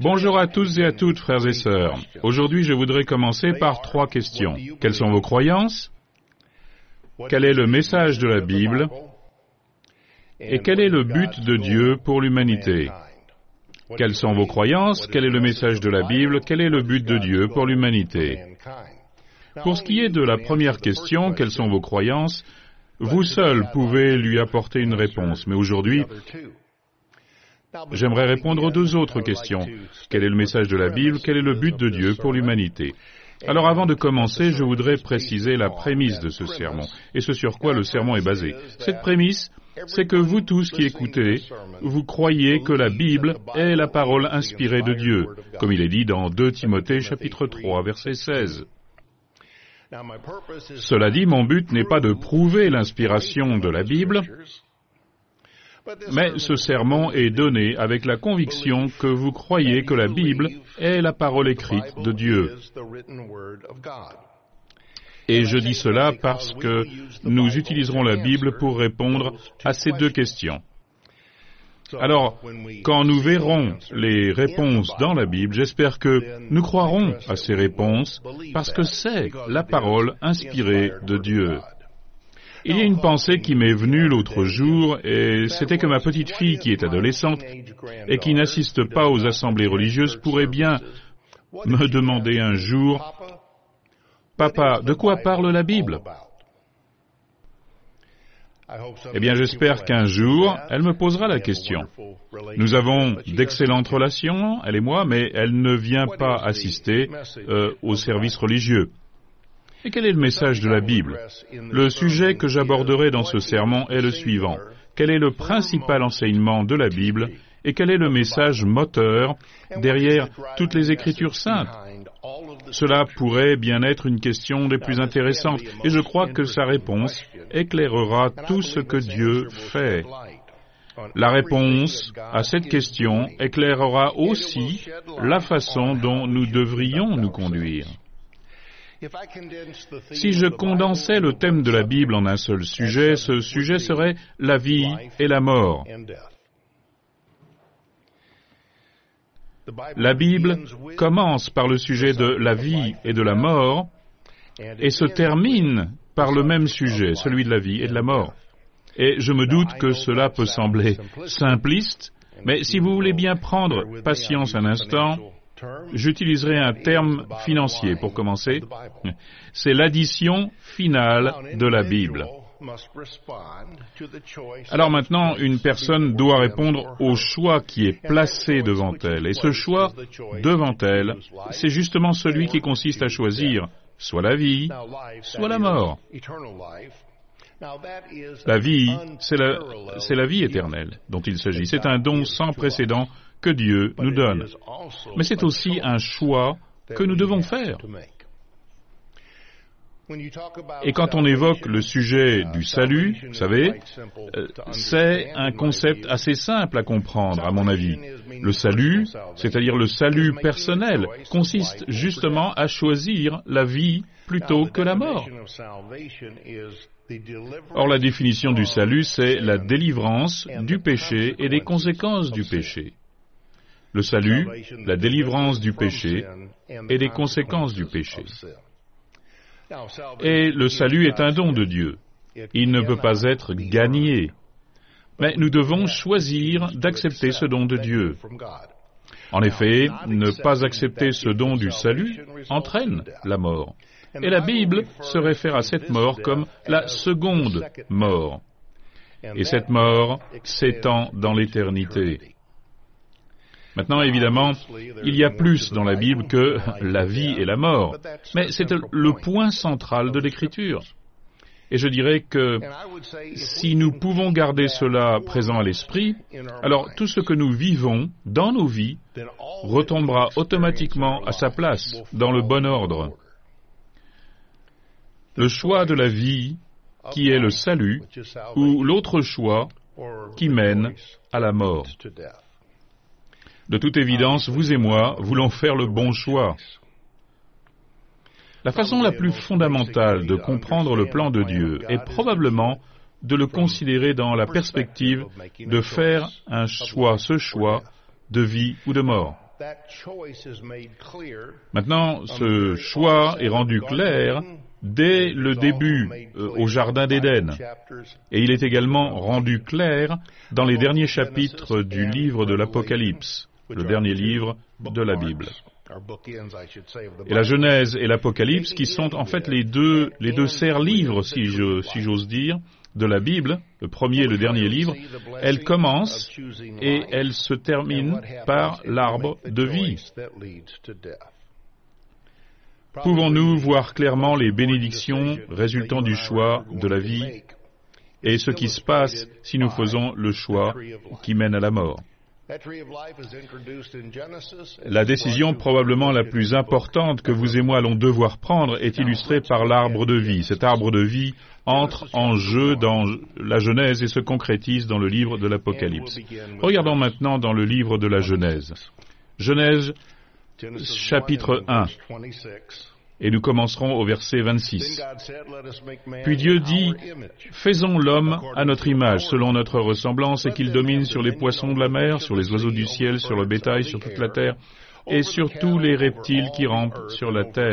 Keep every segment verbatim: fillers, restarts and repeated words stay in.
Bonjour à tous et à toutes, frères et sœurs. Aujourd'hui, je voudrais commencer par trois questions. Quelles sont vos croyances? Quel est le message de la Bible? Et quel est le but de Dieu pour l'humanité? Quelles sont vos croyances? Quel est le message de la Bible? Quel est le but de Dieu pour l'humanité? Pour ce qui est de la première question, quelles sont vos croyances? Vous seuls pouvez lui apporter une réponse, mais aujourd'hui, j'aimerais répondre aux deux autres questions. Quel est le message de la Bible? Quel est le but de Dieu pour l'humanité? Alors avant de commencer, je voudrais préciser la prémisse de ce sermon, et ce sur quoi le sermon est basé. Cette prémisse, c'est que vous tous qui écoutez, vous croyez que la Bible est la parole inspirée de Dieu, comme il est dit dans deux Timothée chapitre trois, verset seize. Cela dit, mon but n'est pas de prouver l'inspiration de la Bible, mais ce sermon est donné avec la conviction que vous croyez que la Bible est la parole écrite de Dieu. Et je dis cela parce que nous utiliserons la Bible pour répondre à ces deux questions. Alors, quand nous verrons les réponses dans la Bible, j'espère que nous croirons à ces réponses parce que c'est la parole inspirée de Dieu. Il y a une pensée qui m'est venue l'autre jour, et c'était que ma petite fille, qui est adolescente et qui n'assiste pas aux assemblées religieuses, pourrait bien me demander un jour, « Papa, de quoi parle la Bible ?» Eh bien, j'espère qu'un jour, elle me posera la question. Nous avons d'excellentes relations, elle et moi, mais elle ne vient pas assister euh, aux services religieux. Et quel est le message de la Bible? Le sujet que j'aborderai dans ce sermon est le suivant. Quel est le principal enseignement de la Bible et quel est le message moteur derrière toutes les Écritures saintes? Cela pourrait bien être une question des plus intéressantes, et je crois que sa réponse éclairera tout ce que Dieu fait. La réponse à cette question éclairera aussi la façon dont nous devrions nous conduire. Si je condensais le thème de la Bible en un seul sujet, ce sujet serait la vie et la mort. La Bible commence par le sujet de la vie et de la mort et se termine par le même sujet, celui de la vie et de la mort. Et je me doute que cela peut sembler simpliste, mais si vous voulez bien prendre patience un instant, j'utiliserai un terme financier pour commencer. C'est l'addition finale de la Bible. Alors maintenant, une personne doit répondre au choix qui est placé devant elle. Et ce choix devant elle, c'est justement celui qui consiste à choisir soit la vie, soit la mort. La vie, c'est la, c'est la vie éternelle dont il s'agit. C'est un don sans précédent que Dieu nous donne. Mais c'est aussi un choix que nous devons faire. Et quand on évoque le sujet du salut, vous savez, euh, c'est un concept assez simple à comprendre, à mon avis. Le salut, c'est-à-dire le salut personnel, consiste justement à choisir la vie plutôt que la mort. Or, la définition du salut, c'est la délivrance du péché et des conséquences du péché. Le salut, la délivrance du péché et des conséquences du péché. Et le salut est un don de Dieu. Il ne peut pas être gagné. Mais nous devons choisir d'accepter ce don de Dieu. En effet, ne pas accepter ce don du salut entraîne la mort. Et la Bible se réfère à cette mort comme la seconde mort. Et cette mort s'étend dans l'éternité. Maintenant, évidemment, il y a plus dans la Bible que la vie et la mort, mais c'est le point central de l'Écriture. Et je dirais que si nous pouvons garder cela présent à l'esprit, alors tout ce que nous vivons dans nos vies retombera automatiquement à sa place, dans le bon ordre. Le choix de la vie, qui est le salut, ou l'autre choix qui mène à la mort. De toute évidence, vous et moi voulons faire le bon choix. La façon la plus fondamentale de comprendre le plan de Dieu est probablement de le considérer dans la perspective de faire un choix, ce choix de vie ou de mort. Maintenant, ce choix est rendu clair dès le début euh, au Jardin d'Éden. Et il est également rendu clair dans les derniers chapitres du livre de l'Apocalypse, le dernier livre de la Bible. Et la Genèse et l'Apocalypse, qui sont en fait les deux, les deux serre-livres, si je, si j'ose dire, de la Bible, le premier et le dernier livre, elles commencent et elles se terminent par l'arbre de vie. Pouvons-nous voir clairement les bénédictions résultant du choix de la vie et ce qui se passe si nous faisons le choix qui mène à la mort? La décision probablement la plus importante que vous et moi allons devoir prendre est illustrée par l'arbre de vie. Cet arbre de vie entre en jeu dans la Genèse et se concrétise dans le livre de l'Apocalypse. Regardons maintenant dans le livre de la Genèse. Genèse, chapitre un. Et nous commencerons au verset vingt-six. Puis Dieu dit, « Faisons l'homme à notre image, selon notre ressemblance, et qu'il domine sur les poissons de la mer, sur les oiseaux du ciel, sur le bétail, sur toute la terre, et sur tous les reptiles qui rampent sur la terre. »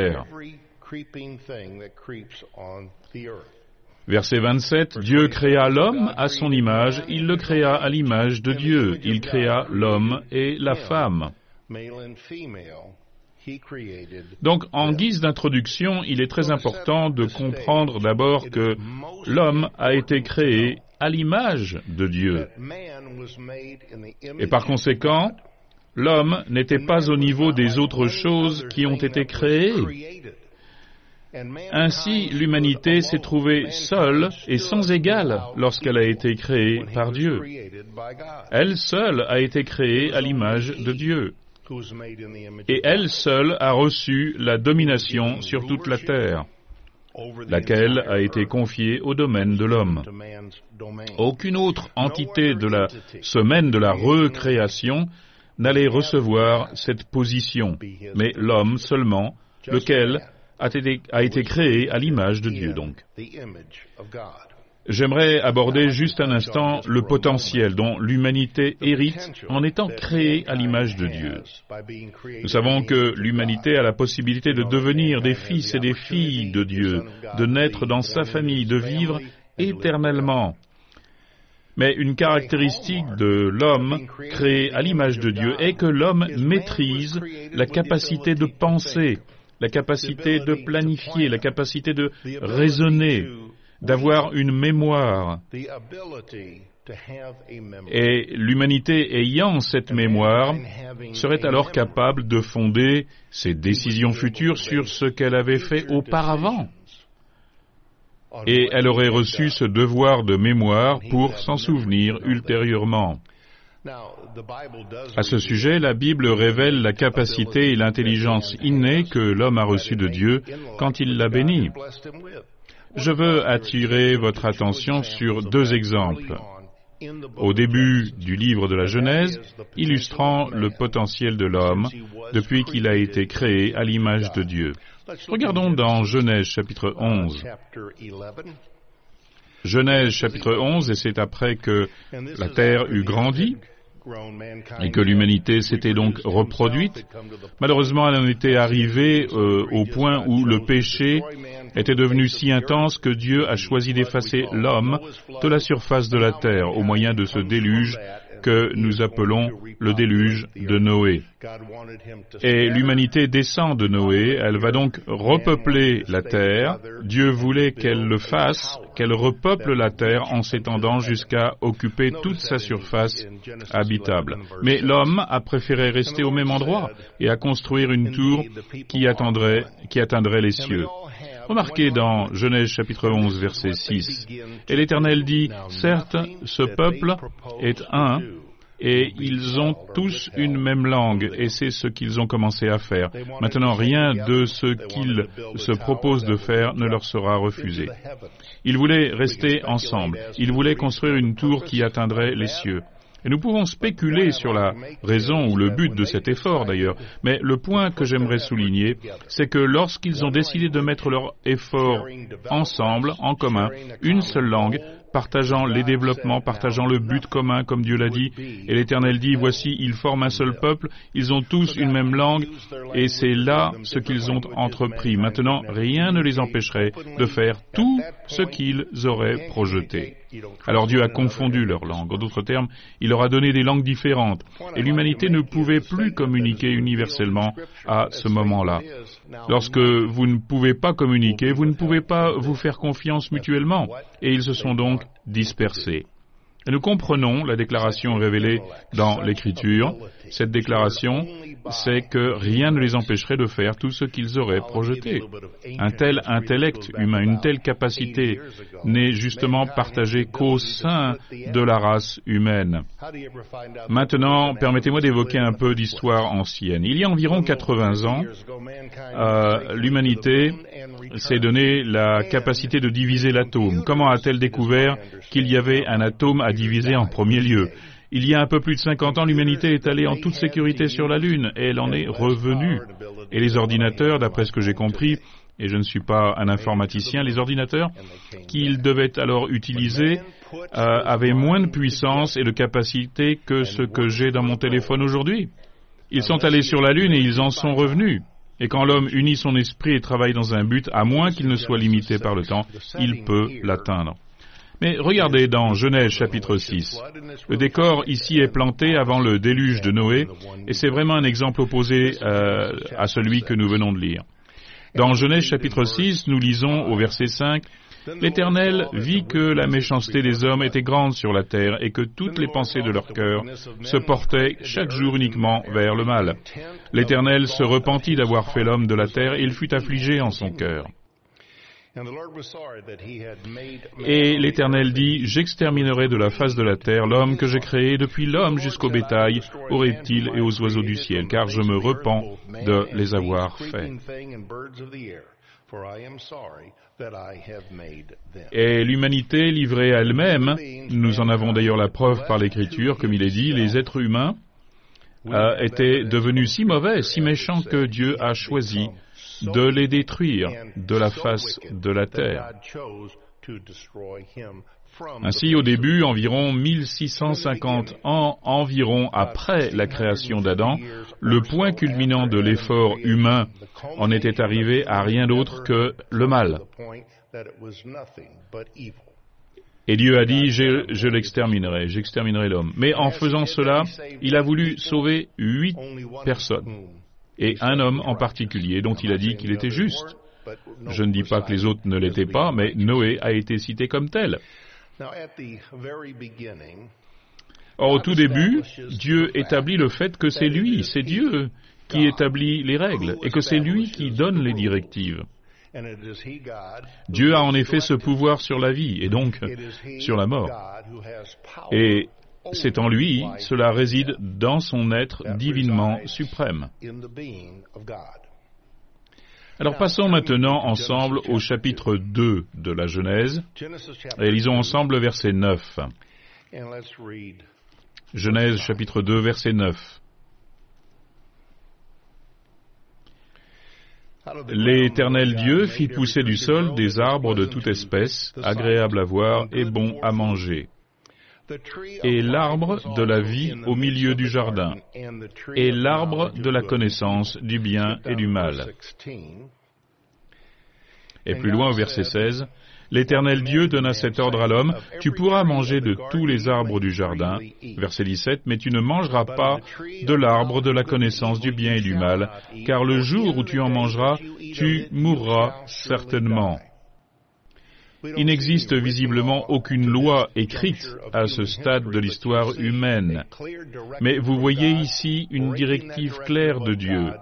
Verset vingt-sept, Dieu créa l'homme à son image, il le créa à l'image de Dieu, il créa l'homme et la femme. Donc, en guise d'introduction, il est très important de comprendre d'abord que l'homme a été créé à l'image de Dieu. Et par conséquent, l'homme n'était pas au niveau des autres choses qui ont été créées. Ainsi, l'humanité s'est trouvée seule et sans égal lorsqu'elle a été créée par Dieu. Elle seule a été créée à l'image de Dieu. Et elle seule a reçu la domination sur toute la terre, laquelle a été confiée au domaine de l'homme. Aucune autre entité de la semaine de la recréation n'allait recevoir cette position, mais l'homme seulement, lequel a été, a été créé à l'image de Dieu, donc. J'aimerais aborder juste un instant le potentiel dont l'humanité hérite en étant créée à l'image de Dieu. Nous savons que l'humanité a la possibilité de devenir des fils et des filles de Dieu, de naître dans sa famille, de vivre éternellement. Mais une caractéristique de l'homme créé à l'image de Dieu est que l'homme maîtrise la capacité de penser, la capacité de planifier, la capacité de raisonner, d'avoir une mémoire. Et l'humanité ayant cette mémoire serait alors capable de fonder ses décisions futures sur ce qu'elle avait fait auparavant. Et elle aurait reçu ce devoir de mémoire pour s'en souvenir ultérieurement. À ce sujet, la Bible révèle la capacité et l'intelligence innée que l'homme a reçue de Dieu quand il l'a béni. Je veux attirer votre attention sur deux exemples. Au début du livre de la Genèse, illustrant le potentiel de l'homme depuis qu'il a été créé à l'image de Dieu. Regardons dans Genèse chapitre onze. Genèse chapitre onze, et c'est après que la terre eut grandi et que l'humanité s'était donc reproduite. Malheureusement, elle en était arrivée euh, au point où le péché était devenu si intense que Dieu a choisi d'effacer l'homme de la surface de la terre au moyen de ce déluge que nous appelons le déluge de Noé. Et l'humanité descend de Noé, elle va donc repeupler la terre. Dieu voulait qu'elle le fasse, qu'elle repeuple la terre en s'étendant jusqu'à occuper toute sa surface habitable. Mais l'homme a préféré rester au même endroit et à construire une tour qui atteindrait, qui atteindrait les cieux. Remarquez dans Genèse chapitre onze, verset six. Et l'Éternel dit, « Certes, ce peuple est un, et ils ont tous une même langue, et c'est ce qu'ils ont commencé à faire. Maintenant, rien de ce qu'ils se proposent de faire ne leur sera refusé. » Ils voulaient rester ensemble. Ils voulaient construire une tour qui atteindrait les cieux. Et nous pouvons spéculer sur la raison ou le but de cet effort d'ailleurs, mais le point que j'aimerais souligner, c'est que lorsqu'ils ont décidé de mettre leur effort ensemble, en commun, une seule langue, partageant les développements, partageant le but commun, comme Dieu l'a dit. Et l'Éternel dit, voici, ils forment un seul peuple, ils ont tous une même langue, et c'est là ce qu'ils ont entrepris. Maintenant, rien ne les empêcherait de faire tout ce qu'ils auraient projeté. Alors Dieu a confondu leurs langues. En d'autres termes, il leur a donné des langues différentes. Et l'humanité ne pouvait plus communiquer universellement à ce moment-là. Lorsque vous ne pouvez pas communiquer, vous ne pouvez pas vous faire confiance mutuellement. Et ils se sont donc dispersés. Et nous comprenons la déclaration révélée dans l'Écriture. Cette déclaration, c'est que rien ne les empêcherait de faire tout ce qu'ils auraient projeté. Un tel intellect humain, une telle capacité n'est justement partagée qu'au sein de la race humaine. Maintenant, permettez-moi d'évoquer un peu d'histoire ancienne. Il y a environ quatre-vingts ans, euh, l'humanité s'est donné la capacité de diviser l'atome. Comment a-t-elle découvert qu'il y avait un atome à diviser en premier lieu? Il y a un peu plus de cinquante ans, l'humanité est allée en toute sécurité sur la Lune et elle en est revenue. Et les ordinateurs, d'après ce que j'ai compris, et je ne suis pas un informaticien, les ordinateurs qu'ils devaient alors utiliser euh, avaient moins de puissance et de capacité que ce que j'ai dans mon téléphone aujourd'hui. Ils sont allés sur la Lune et ils en sont revenus. Et quand l'homme unit son esprit et travaille dans un but, à moins qu'il ne soit limité par le temps, il peut l'atteindre. Mais regardez dans Genèse chapitre six. Le décor ici est planté avant le déluge de Noé, et c'est vraiment un exemple opposé euh, à celui que nous venons de lire. Dans Genèse chapitre six, nous lisons au verset cinq, « L'Éternel vit que la méchanceté des hommes était grande sur la terre et que toutes les pensées de leur cœur se portaient chaque jour uniquement vers le mal. L'Éternel se repentit d'avoir fait l'homme de la terre et il fut affligé en son cœur. Et l'Éternel dit, « J'exterminerai de la face de la terre l'homme que j'ai créé depuis l'homme jusqu'au bétail, aux reptiles et aux oiseaux du ciel, car je me repens de les avoir faits. » Et l'humanité livrée à elle-même, nous en avons d'ailleurs la preuve par l'Écriture, comme il est dit, les êtres humains euh, étaient devenus si mauvais, si méchants que Dieu a choisi de les détruire de la face de la terre. Ainsi, au début, environ mille six cent cinquante ans environ après la création d'Adam, le point culminant de l'effort humain en était arrivé à rien d'autre que le mal. Et Dieu a dit, je, je l'exterminerai, j'exterminerai l'homme. Mais en faisant cela, il a voulu sauver huit personnes. Et un homme en particulier dont il a dit qu'il était juste. Je ne dis pas que les autres ne l'étaient pas, mais Noé a été cité comme tel. Or, au tout début, Dieu établit le fait que c'est lui, c'est Dieu qui établit les règles, et que c'est lui qui donne les directives. Dieu a en effet ce pouvoir sur la vie, et donc sur la mort. Et c'est en lui, cela réside dans son être divinement suprême. Alors passons maintenant ensemble au chapitre deux de la Genèse, et lisons ensemble le verset neuf. Genèse chapitre deux, verset neuf. L'Éternel Dieu fit pousser du sol des arbres de toute espèce, agréables à voir et bons à manger, et l'arbre de la vie au milieu du jardin, et l'arbre de la connaissance du bien et du mal. Et plus loin au verset seize, l'Éternel Dieu donna cet ordre à l'homme, « Tu pourras manger de tous les arbres du jardin. » Verset dix-sept, « Mais tu ne mangeras pas de l'arbre de la connaissance du bien et du mal, car le jour où tu en mangeras, tu mourras certainement. » Il n'existe visiblement aucune loi écrite à ce stade de l'histoire humaine. Mais vous voyez ici une directive claire de Dieu.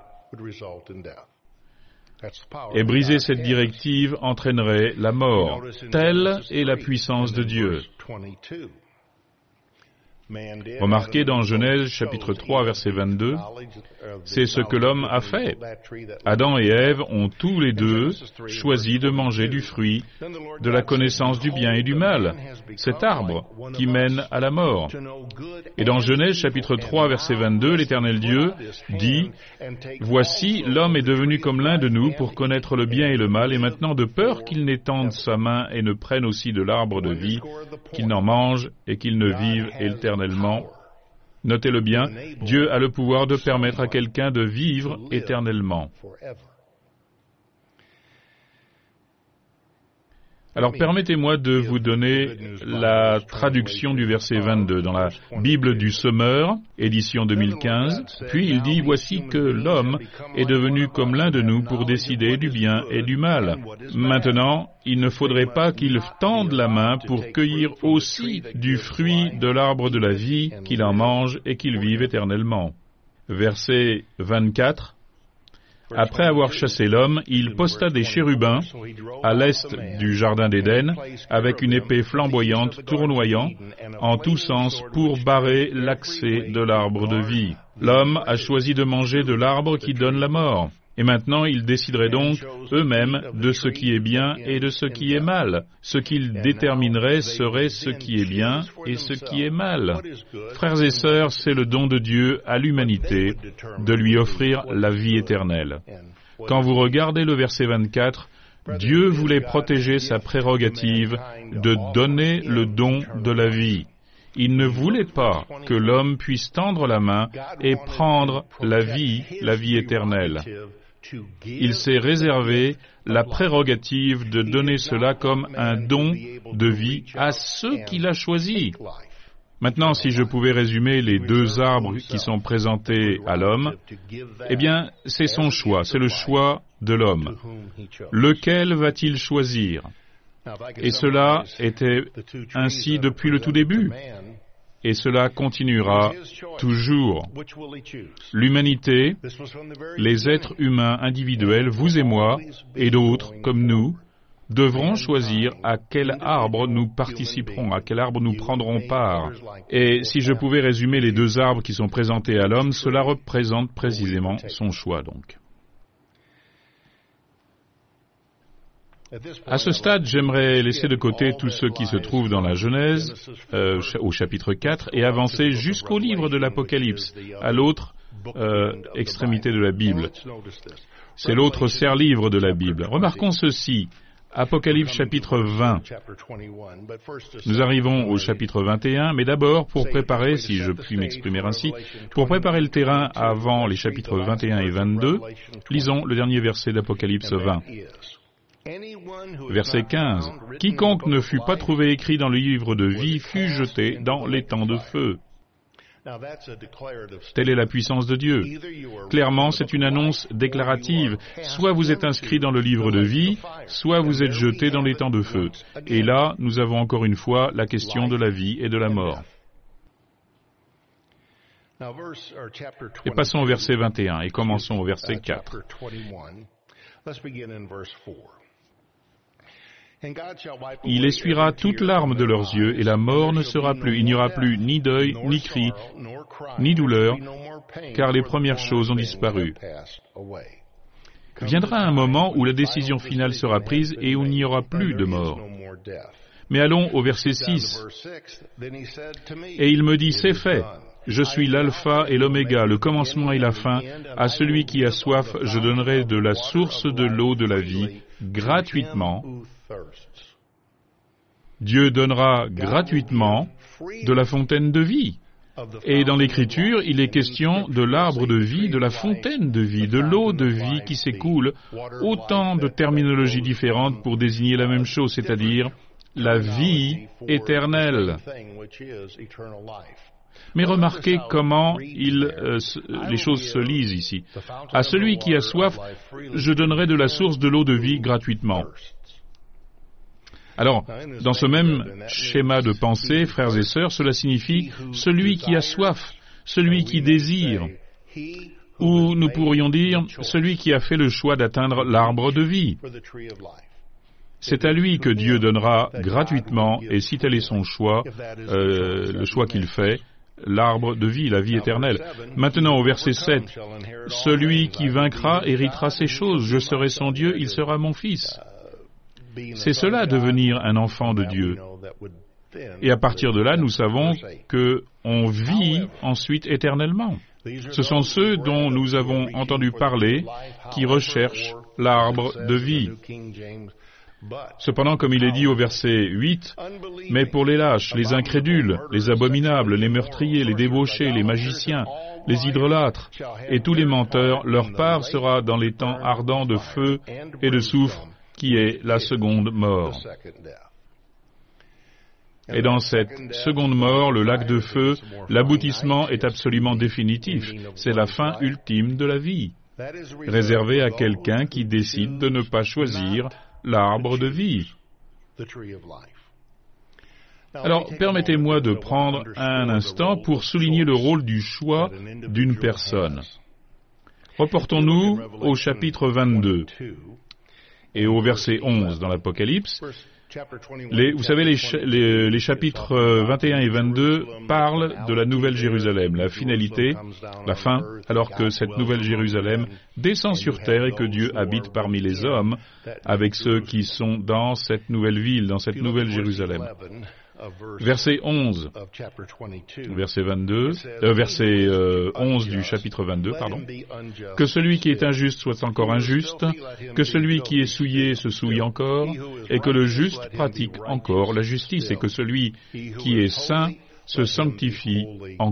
Et briser cette directive entraînerait la mort. Telle est la puissance de Dieu. Remarquez dans Genèse chapitre trois verset vingt-deux, c'est ce que l'homme a fait. Adam et Ève ont tous les deux choisi de manger du fruit de la connaissance du bien et du mal, cet arbre qui mène à la mort. Et dans Genèse chapitre trois verset vingt-deux, l'Éternel Dieu dit, « Voici, l'homme est devenu comme l'un de nous pour connaître le bien et le mal, et maintenant de peur qu'il n'étende sa main et ne prenne aussi de l'arbre de vie, qu'il n'en mange et qu'il ne vive éternellement. » Notez-le bien, Dieu a le pouvoir de permettre à quelqu'un de vivre éternellement. Alors permettez-moi de vous donner la traduction du verset vingt-deux dans la Bible du Semeur, édition deux mille quinze. Puis il dit, « Voici que l'homme est devenu comme l'un de nous pour décider du bien et du mal. Maintenant, il ne faudrait pas qu'il tende la main pour cueillir aussi du fruit de l'arbre de la vie, qu'il en mange et qu'il vive éternellement. » Verset vingt-quatre. Après avoir chassé l'homme, il posta des chérubins à l'est du jardin d'Éden avec une épée flamboyante tournoyant en tous sens pour barrer l'accès de l'arbre de vie. L'homme a choisi de manger de l'arbre qui donne la mort. Et maintenant, ils décideraient donc eux-mêmes de ce qui est bien et de ce qui est mal. Ce qu'ils détermineraient serait ce qui est bien et ce qui est mal. Frères et sœurs, c'est le don de Dieu à l'humanité de lui offrir la vie éternelle. Quand vous regardez le verset vingt-quatre, Dieu voulait protéger sa prérogative de donner le don de la vie. Il ne voulait pas que l'homme puisse tendre la main et prendre la vie, la vie éternelle. Il s'est réservé la prérogative de donner cela comme un don de vie à ceux qu'il a choisis. Maintenant, si je pouvais résumer les deux arbres qui sont présentés à l'homme, eh bien, c'est son choix, c'est le choix de l'homme. Lequel va-t-il choisir ? Et cela était ainsi depuis le tout début. Et cela continuera toujours. L'humanité, les êtres humains individuels, vous et moi, et d'autres comme nous, devront choisir à quel arbre nous participerons, à quel arbre nous prendrons part. Et si je pouvais résumer les deux arbres qui sont présentés à l'homme, cela représente précisément son choix, donc. À ce stade, j'aimerais laisser de côté tout ce qui se trouve dans la Genèse, euh, au chapitre quatre, et avancer jusqu'au livre de l'Apocalypse, à l'autre euh, extrémité de la Bible. C'est l'autre serre-livre de la Bible. Remarquons ceci, Apocalypse chapitre vingt. Nous arrivons au chapitre vingt et un, mais d'abord, pour préparer, si je puis m'exprimer ainsi, pour préparer le terrain avant les chapitres vingt et un et vingt-deux, lisons le dernier verset d'Apocalypse vingt. Verset quinze. « Quiconque ne fut pas trouvé écrit dans le livre de vie fut jeté dans l'étang de feu. » Telle est la puissance de Dieu. Clairement, c'est une annonce déclarative. Soit vous êtes inscrit dans le livre de vie, soit vous êtes jeté dans l'étang de feu. Et là, nous avons encore une fois la question de la vie et de la mort. Et passons au verset vingt et un et commençons au verset quatre. Il essuiera toute larme de leurs yeux, et la mort ne sera plus. Il n'y aura plus ni deuil, ni cri, ni douleur, car les premières choses ont disparu. Viendra un moment où la décision finale sera prise et où il n'y aura plus de mort. Mais allons au verset six. Et il me dit, c'est fait. Je suis l'alpha et l'oméga, le commencement et la fin. À celui qui a soif, je donnerai de la source de l'eau de la vie, gratuitement. Dieu donnera gratuitement de la fontaine de vie. Et dans l'Écriture, il est question de l'arbre de vie, de la fontaine de vie, de l'eau de vie qui s'écoule. Autant de terminologies différentes pour désigner la même chose, c'est-à-dire la vie éternelle. Mais remarquez comment il, euh, les choses se lisent ici. À celui qui a soif, je donnerai de la source de l'eau de vie gratuitement. Alors, dans ce même schéma de pensée, frères et sœurs, cela signifie celui qui a soif, celui qui désire, ou nous pourrions dire celui qui a fait le choix d'atteindre l'arbre de vie. C'est à lui que Dieu donnera gratuitement, et si tel est son choix, euh, le choix qu'il fait, l'arbre de vie, la vie éternelle. Maintenant, au verset sept, « Celui qui vaincra héritera ces choses. Je serai son Dieu, il sera mon fils. » C'est cela, devenir un enfant de Dieu. Et à partir de là, nous savons qu'on vit ensuite éternellement. Ce sont ceux dont nous avons entendu parler qui recherchent l'arbre de vie. Cependant, comme il est dit au verset huit, « Mais pour les lâches, les incrédules, les abominables, les meurtriers, les débauchés, les magiciens, les idolâtres et tous les menteurs, leur part sera dans les temps ardents de feu et de soufre, qui est la seconde mort. » Et dans cette seconde mort, le lac de feu, l'aboutissement est absolument définitif. C'est la fin ultime de la vie, réservée à quelqu'un qui décide de ne pas choisir l'arbre de vie. Alors, permettez-moi de prendre un instant pour souligner le rôle du choix d'une personne. Reportons-nous au chapitre vingt-deux et au verset onze dans l'Apocalypse. Les, vous savez, les, les, les chapitres vingt et un et vingt-deux parlent de la Nouvelle Jérusalem, la finalité, la fin, alors que cette Nouvelle Jérusalem descend sur terre et que Dieu habite parmi les hommes avec ceux qui sont dans cette nouvelle ville, dans cette Nouvelle Jérusalem. Verset onze, verset vingt-deux, euh, verset euh, onze du chapitre vingt-deux, pardon. « Que celui qui est injuste soit encore injuste, que celui qui est souillé se souille encore, et que le juste pratique encore la justice, et que celui qui est saint se sanctifie encore. »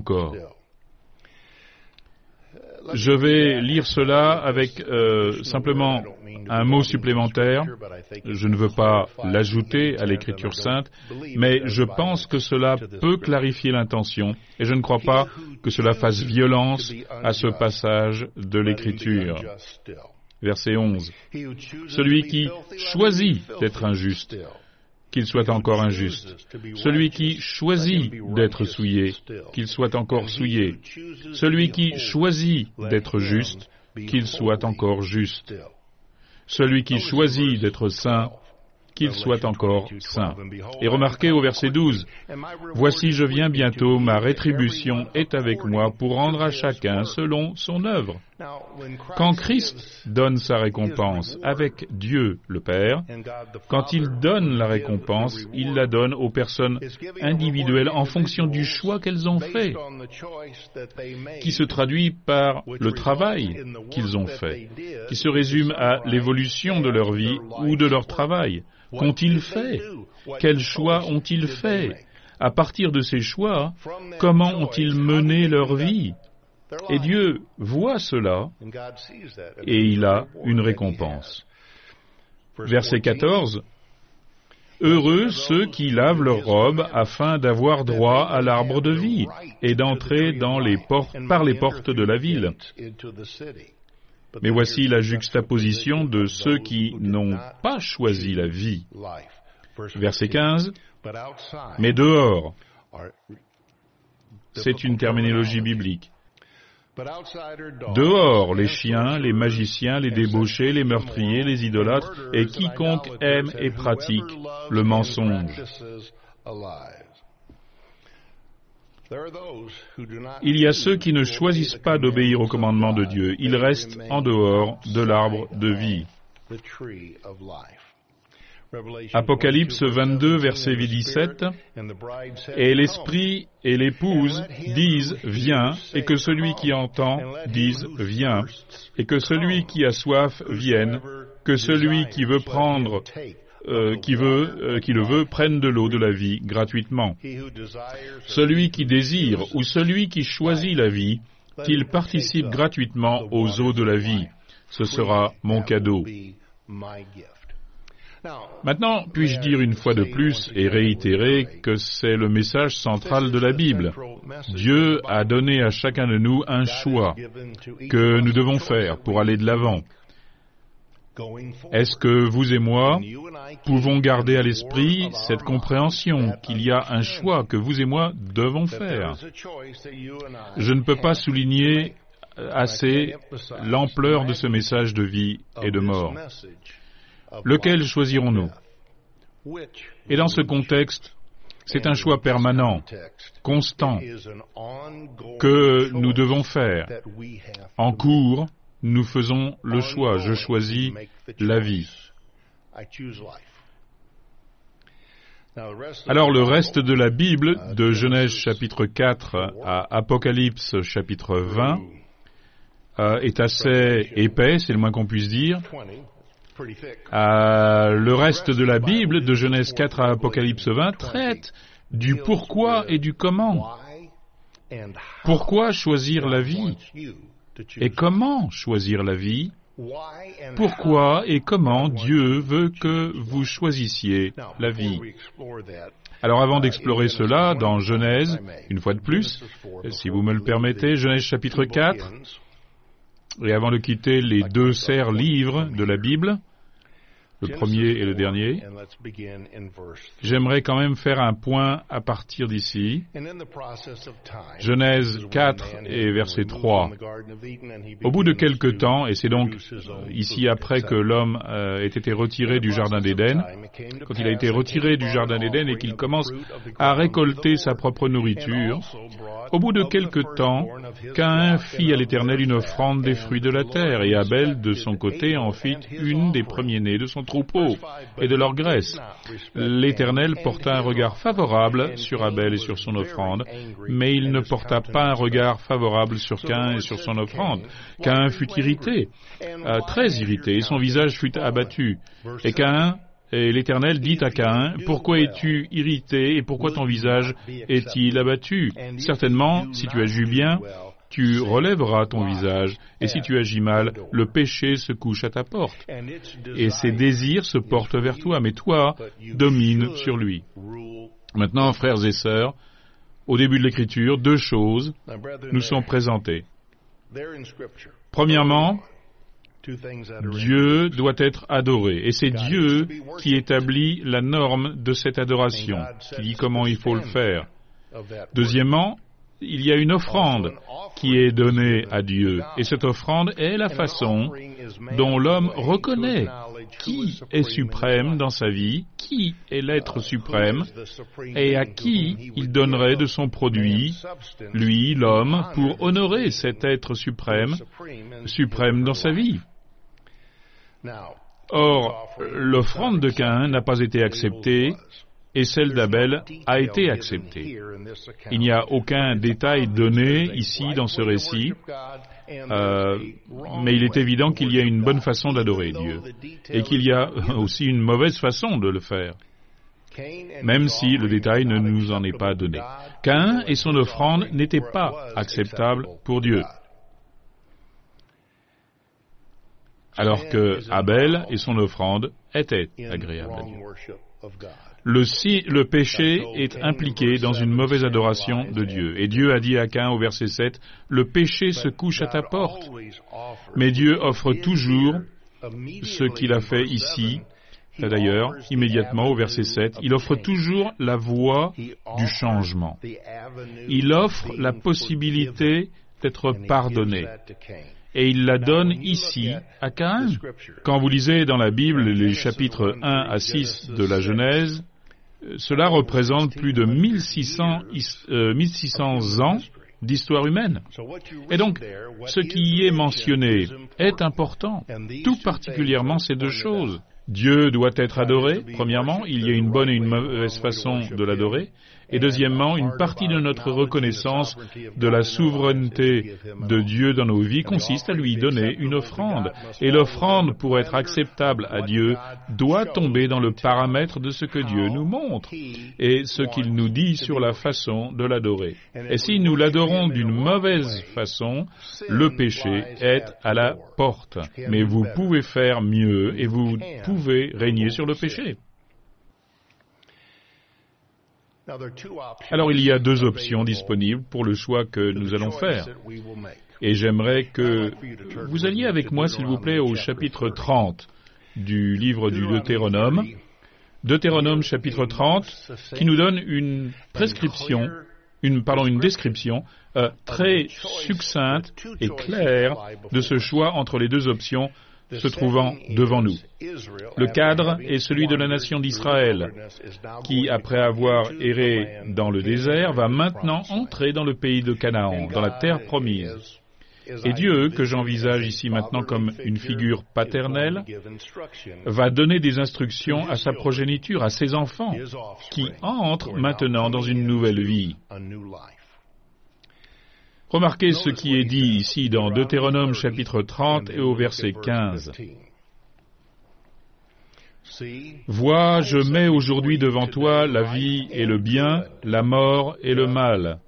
Je vais lire cela avec euh, simplement un mot supplémentaire. Je ne veux pas l'ajouter à l'Écriture sainte, mais je pense que cela peut clarifier l'intention, et je ne crois pas que cela fasse violence à ce passage de l'Écriture. Verset onze. « Celui qui choisit d'être injuste, qu'il soit encore injuste. Celui qui choisit d'être souillé, qu'il soit encore souillé. Celui qui choisit d'être juste, qu'il soit encore juste. Celui qui choisit d'être saint, qu'il soit encore saint. » Et remarquez au verset douze, « Voici, je viens bientôt, ma rétribution est avec moi pour rendre à chacun selon son œuvre. » Quand Christ donne sa récompense avec Dieu le Père, quand il donne la récompense, il la donne aux personnes individuelles en fonction du choix qu'elles ont fait, qui se traduit par le travail qu'ils ont fait, qui se résume à l'évolution de leur vie ou de leur travail. Qu'ont-ils fait? Quels choix ont-ils fait? À partir de ces choix, comment ont-ils mené leur vie? Et Dieu voit cela, et il a une récompense. Verset quatorze. « Heureux ceux qui lavent leurs robes afin d'avoir droit à l'arbre de vie et d'entrer dans les portes, par les portes de la ville. » Mais voici la juxtaposition de ceux qui n'ont pas choisi la vie. Verset quinze. « Mais dehors, c'est une terminologie biblique. Dehors, les chiens, les magiciens, les débauchés, les meurtriers, les idolâtres, et quiconque aime et pratique le mensonge. » Il y a ceux qui ne choisissent pas d'obéir au commandement de Dieu. Ils restent en dehors de l'arbre de vie. Apocalypse vingt-deux, verset dix-sept, « Et l'Esprit et l'Épouse disent « Viens », et que celui qui entend dise « Viens », et que celui qui a soif vienne, que celui qui veut prendre, euh, qui veut, euh, qui le veut, prenne de l'eau de la vie gratuitement. Celui qui désire ou celui qui choisit la vie, qu'il participe gratuitement aux eaux de la vie. Ce sera mon cadeau. » Maintenant, puis-je dire une fois de plus et réitérer que c'est le message central de la Bible. Dieu a donné à chacun de nous un choix que nous devons faire pour aller de l'avant. Est-ce que vous et moi pouvons garder à l'esprit cette compréhension qu'il y a un choix que vous et moi devons faire? Je ne peux pas souligner assez l'ampleur de ce message de vie et de mort. Lequel choisirons-nous? Et dans ce contexte, C'est un choix permanent, constant, que nous devons faire. En cours, nous faisons le choix. Je choisis la vie. Alors le reste de la Bible, de Genèse chapitre quatre à Apocalypse chapitre vingt, euh, est assez épais, c'est le moins qu'on puisse dire. Euh, le reste de la Bible, de Genèse quatre à Apocalypse vingt, traite du pourquoi et du comment. Pourquoi choisir la vie? Et comment choisir la vie? Pourquoi et comment Dieu veut que vous choisissiez la vie? Alors avant d'explorer cela, dans Genèse, une fois de plus, si vous me le permettez, Genèse chapitre quatre, et avant de quitter les deux serres livres de la Bible, le premier et le dernier, j'aimerais quand même faire un point à partir d'ici. Genèse quatre et verset trois. Au bout de quelque temps, et c'est donc ici après que l'homme euh, ait été retiré du jardin d'Éden, quand il a été retiré du jardin d'Éden et qu'il commence à récolter sa propre nourriture, au bout de quelque temps, Caïn fit à l'Éternel une offrande des fruits de la terre, et Abel, de son côté, en fit une des premiers-nés de son troupeau et de leur graisse. L'Éternel porta un regard favorable sur Abel et sur son offrande, mais il ne porta pas un regard favorable sur Caïn et sur son offrande. Caïn fut irrité, euh, très irrité, et son visage fut abattu. Et Caïn, et l'Éternel dit à Caïn, « Pourquoi es-tu irrité et pourquoi ton visage est-il abattu? Certainement, si tu agis bien, tu relèveras ton visage, et si tu agis mal, le péché se couche à ta porte, et ses désirs se portent vers toi, mais toi, domine sur lui. » Maintenant, frères et sœurs, au début de l'Écriture, deux choses nous sont présentées. Premièrement, Dieu doit être adoré, et c'est Dieu qui établit la norme de cette adoration, qui dit comment il faut le faire. Deuxièmement, il y a une offrande qui est donnée à Dieu, et cette offrande est la façon dont l'homme reconnaît qui est suprême dans sa vie, qui est l'être suprême, et à qui il donnerait de son produit, lui, l'homme, pour honorer cet être suprême, suprême dans sa vie. Or, l'offrande de Caïn n'a pas été acceptée, et celle d'Abel a été acceptée. Il n'y a aucun détail donné ici dans ce récit, euh, mais il est évident qu'il y a une bonne façon d'adorer Dieu, et qu'il y a aussi une mauvaise façon de le faire, même si le détail ne nous en est pas donné. Caïn et son offrande n'étaient pas acceptables pour Dieu, alors que Abel et son offrande étaient agréables à Dieu. Le, si, le péché est impliqué dans une mauvaise adoration de Dieu. Et Dieu a dit à Caïn au verset sept, « Le péché se couche à ta porte. » Mais Dieu offre toujours ce qu'il a fait ici, d'ailleurs, immédiatement au verset sept, il offre toujours la voie du changement. Il offre la possibilité d'être pardonné. Et il la donne ici à Caïn. Quand vous lisez dans la Bible les chapitres un à six de la Genèse, cela représente plus de mille six cents, euh, mille six cents ans d'histoire humaine. Et donc, ce qui y est mentionné est important, tout particulièrement ces deux choses. Dieu doit être adoré, premièrement, il y a une bonne et une mauvaise façon de l'adorer, et deuxièmement, une partie de notre reconnaissance de la souveraineté de Dieu dans nos vies consiste à lui donner une offrande. Et l'offrande, pour être acceptable à Dieu, doit tomber dans le paramètre de ce que Dieu nous montre et ce qu'il nous dit sur la façon de l'adorer. Et si nous l'adorons d'une mauvaise façon, le péché est à la porte. Mais vous pouvez faire mieux et vous pouvez régner sur le péché. Alors il y a deux options disponibles pour le choix que nous allons faire. Et j'aimerais que vous alliez avec moi, s'il vous plaît, au chapitre trente du livre du Deutéronome. Deutéronome chapitre trente, qui nous donne une prescription, une, pardon, une description euh, très succincte et claire de ce choix entre les deux options se trouvant devant nous. Le cadre est celui de la nation d'Israël, qui, après avoir erré dans le désert, va maintenant entrer dans le pays de Canaan, dans la terre promise. Et Dieu, que j'envisage ici maintenant comme une figure paternelle, va donner des instructions à sa progéniture, à ses enfants, qui entrent maintenant dans une nouvelle vie. Remarquez ce qui est dit ici dans Deutéronome chapitre trente et au verset quinze. Vois, je mets aujourd'hui devant toi la vie et le bien, la mort et le mal.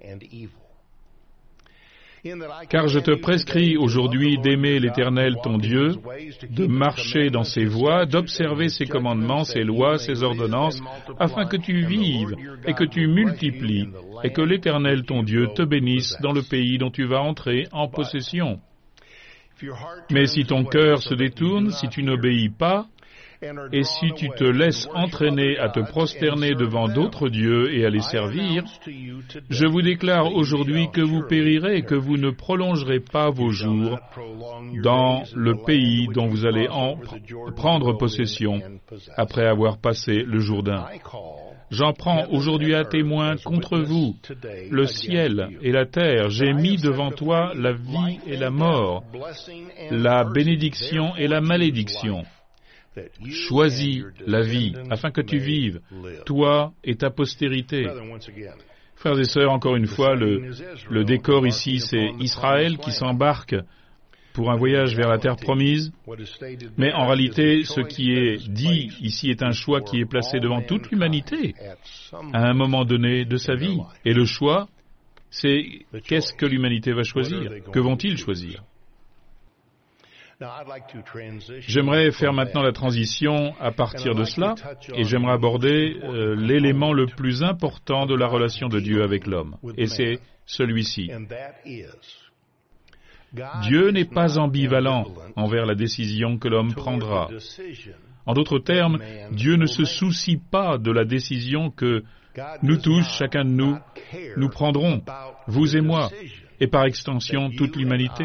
Car je te prescris aujourd'hui d'aimer l'Éternel ton Dieu, de marcher dans ses voies, d'observer ses commandements, ses lois, ses ordonnances, afin que tu vives et que tu multiplies, et que l'Éternel ton Dieu te bénisse dans le pays dont tu vas entrer en possession. Mais si ton cœur se détourne, si tu n'obéis pas, et si tu te laisses entraîner à te prosterner devant d'autres dieux et à les servir, je vous déclare aujourd'hui que vous périrez et que vous ne prolongerez pas vos jours dans le pays dont vous allez en prendre possession après avoir passé le Jourdain. J'en prends aujourd'hui à témoin contre vous, le ciel et la terre. J'ai mis devant toi la vie et la mort, la bénédiction et la malédiction. Choisis la vie, afin que tu vives, toi et ta postérité. Frères et sœurs, encore une fois, le, le décor ici, c'est Israël qui s'embarque pour un voyage vers la terre promise, mais en réalité, ce qui est dit ici est un choix qui est placé devant toute l'humanité à un moment donné de sa vie. Et le choix, c'est qu'est-ce que l'humanité va choisir? Que vont-ils choisir? J'aimerais faire maintenant la transition à partir de cela, et j'aimerais aborder euh, l'élément le plus important de la relation de Dieu avec l'homme, et c'est celui-ci. Dieu n'est pas ambivalent envers la décision que l'homme prendra. En d'autres termes, Dieu ne se soucie pas de la décision que nous tous, chacun de nous, nous prendrons, vous et moi, et par extension toute l'humanité.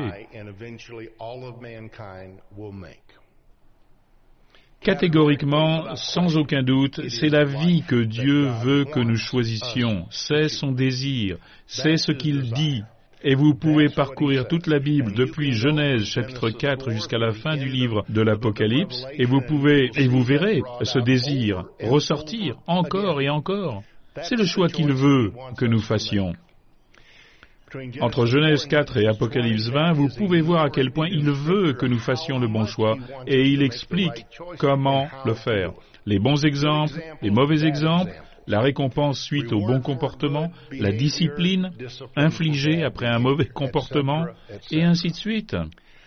Catégoriquement, sans aucun doute, c'est la vie que Dieu veut que nous choisissions, c'est son désir, c'est ce qu'il dit. Et vous pouvez parcourir toute la Bible depuis Genèse chapitre quatre jusqu'à la fin du livre de l'Apocalypse, et vous pouvez, et vous verrez ce désir ressortir encore et encore. C'est le choix qu'il veut que nous fassions. Entre Genèse quatre et Apocalypse vingt, vous pouvez voir à quel point il veut que nous fassions le bon choix, et il explique comment le faire. Les bons exemples, les mauvais exemples, la récompense suite au bon comportement, la discipline infligée après un mauvais comportement, et ainsi de suite.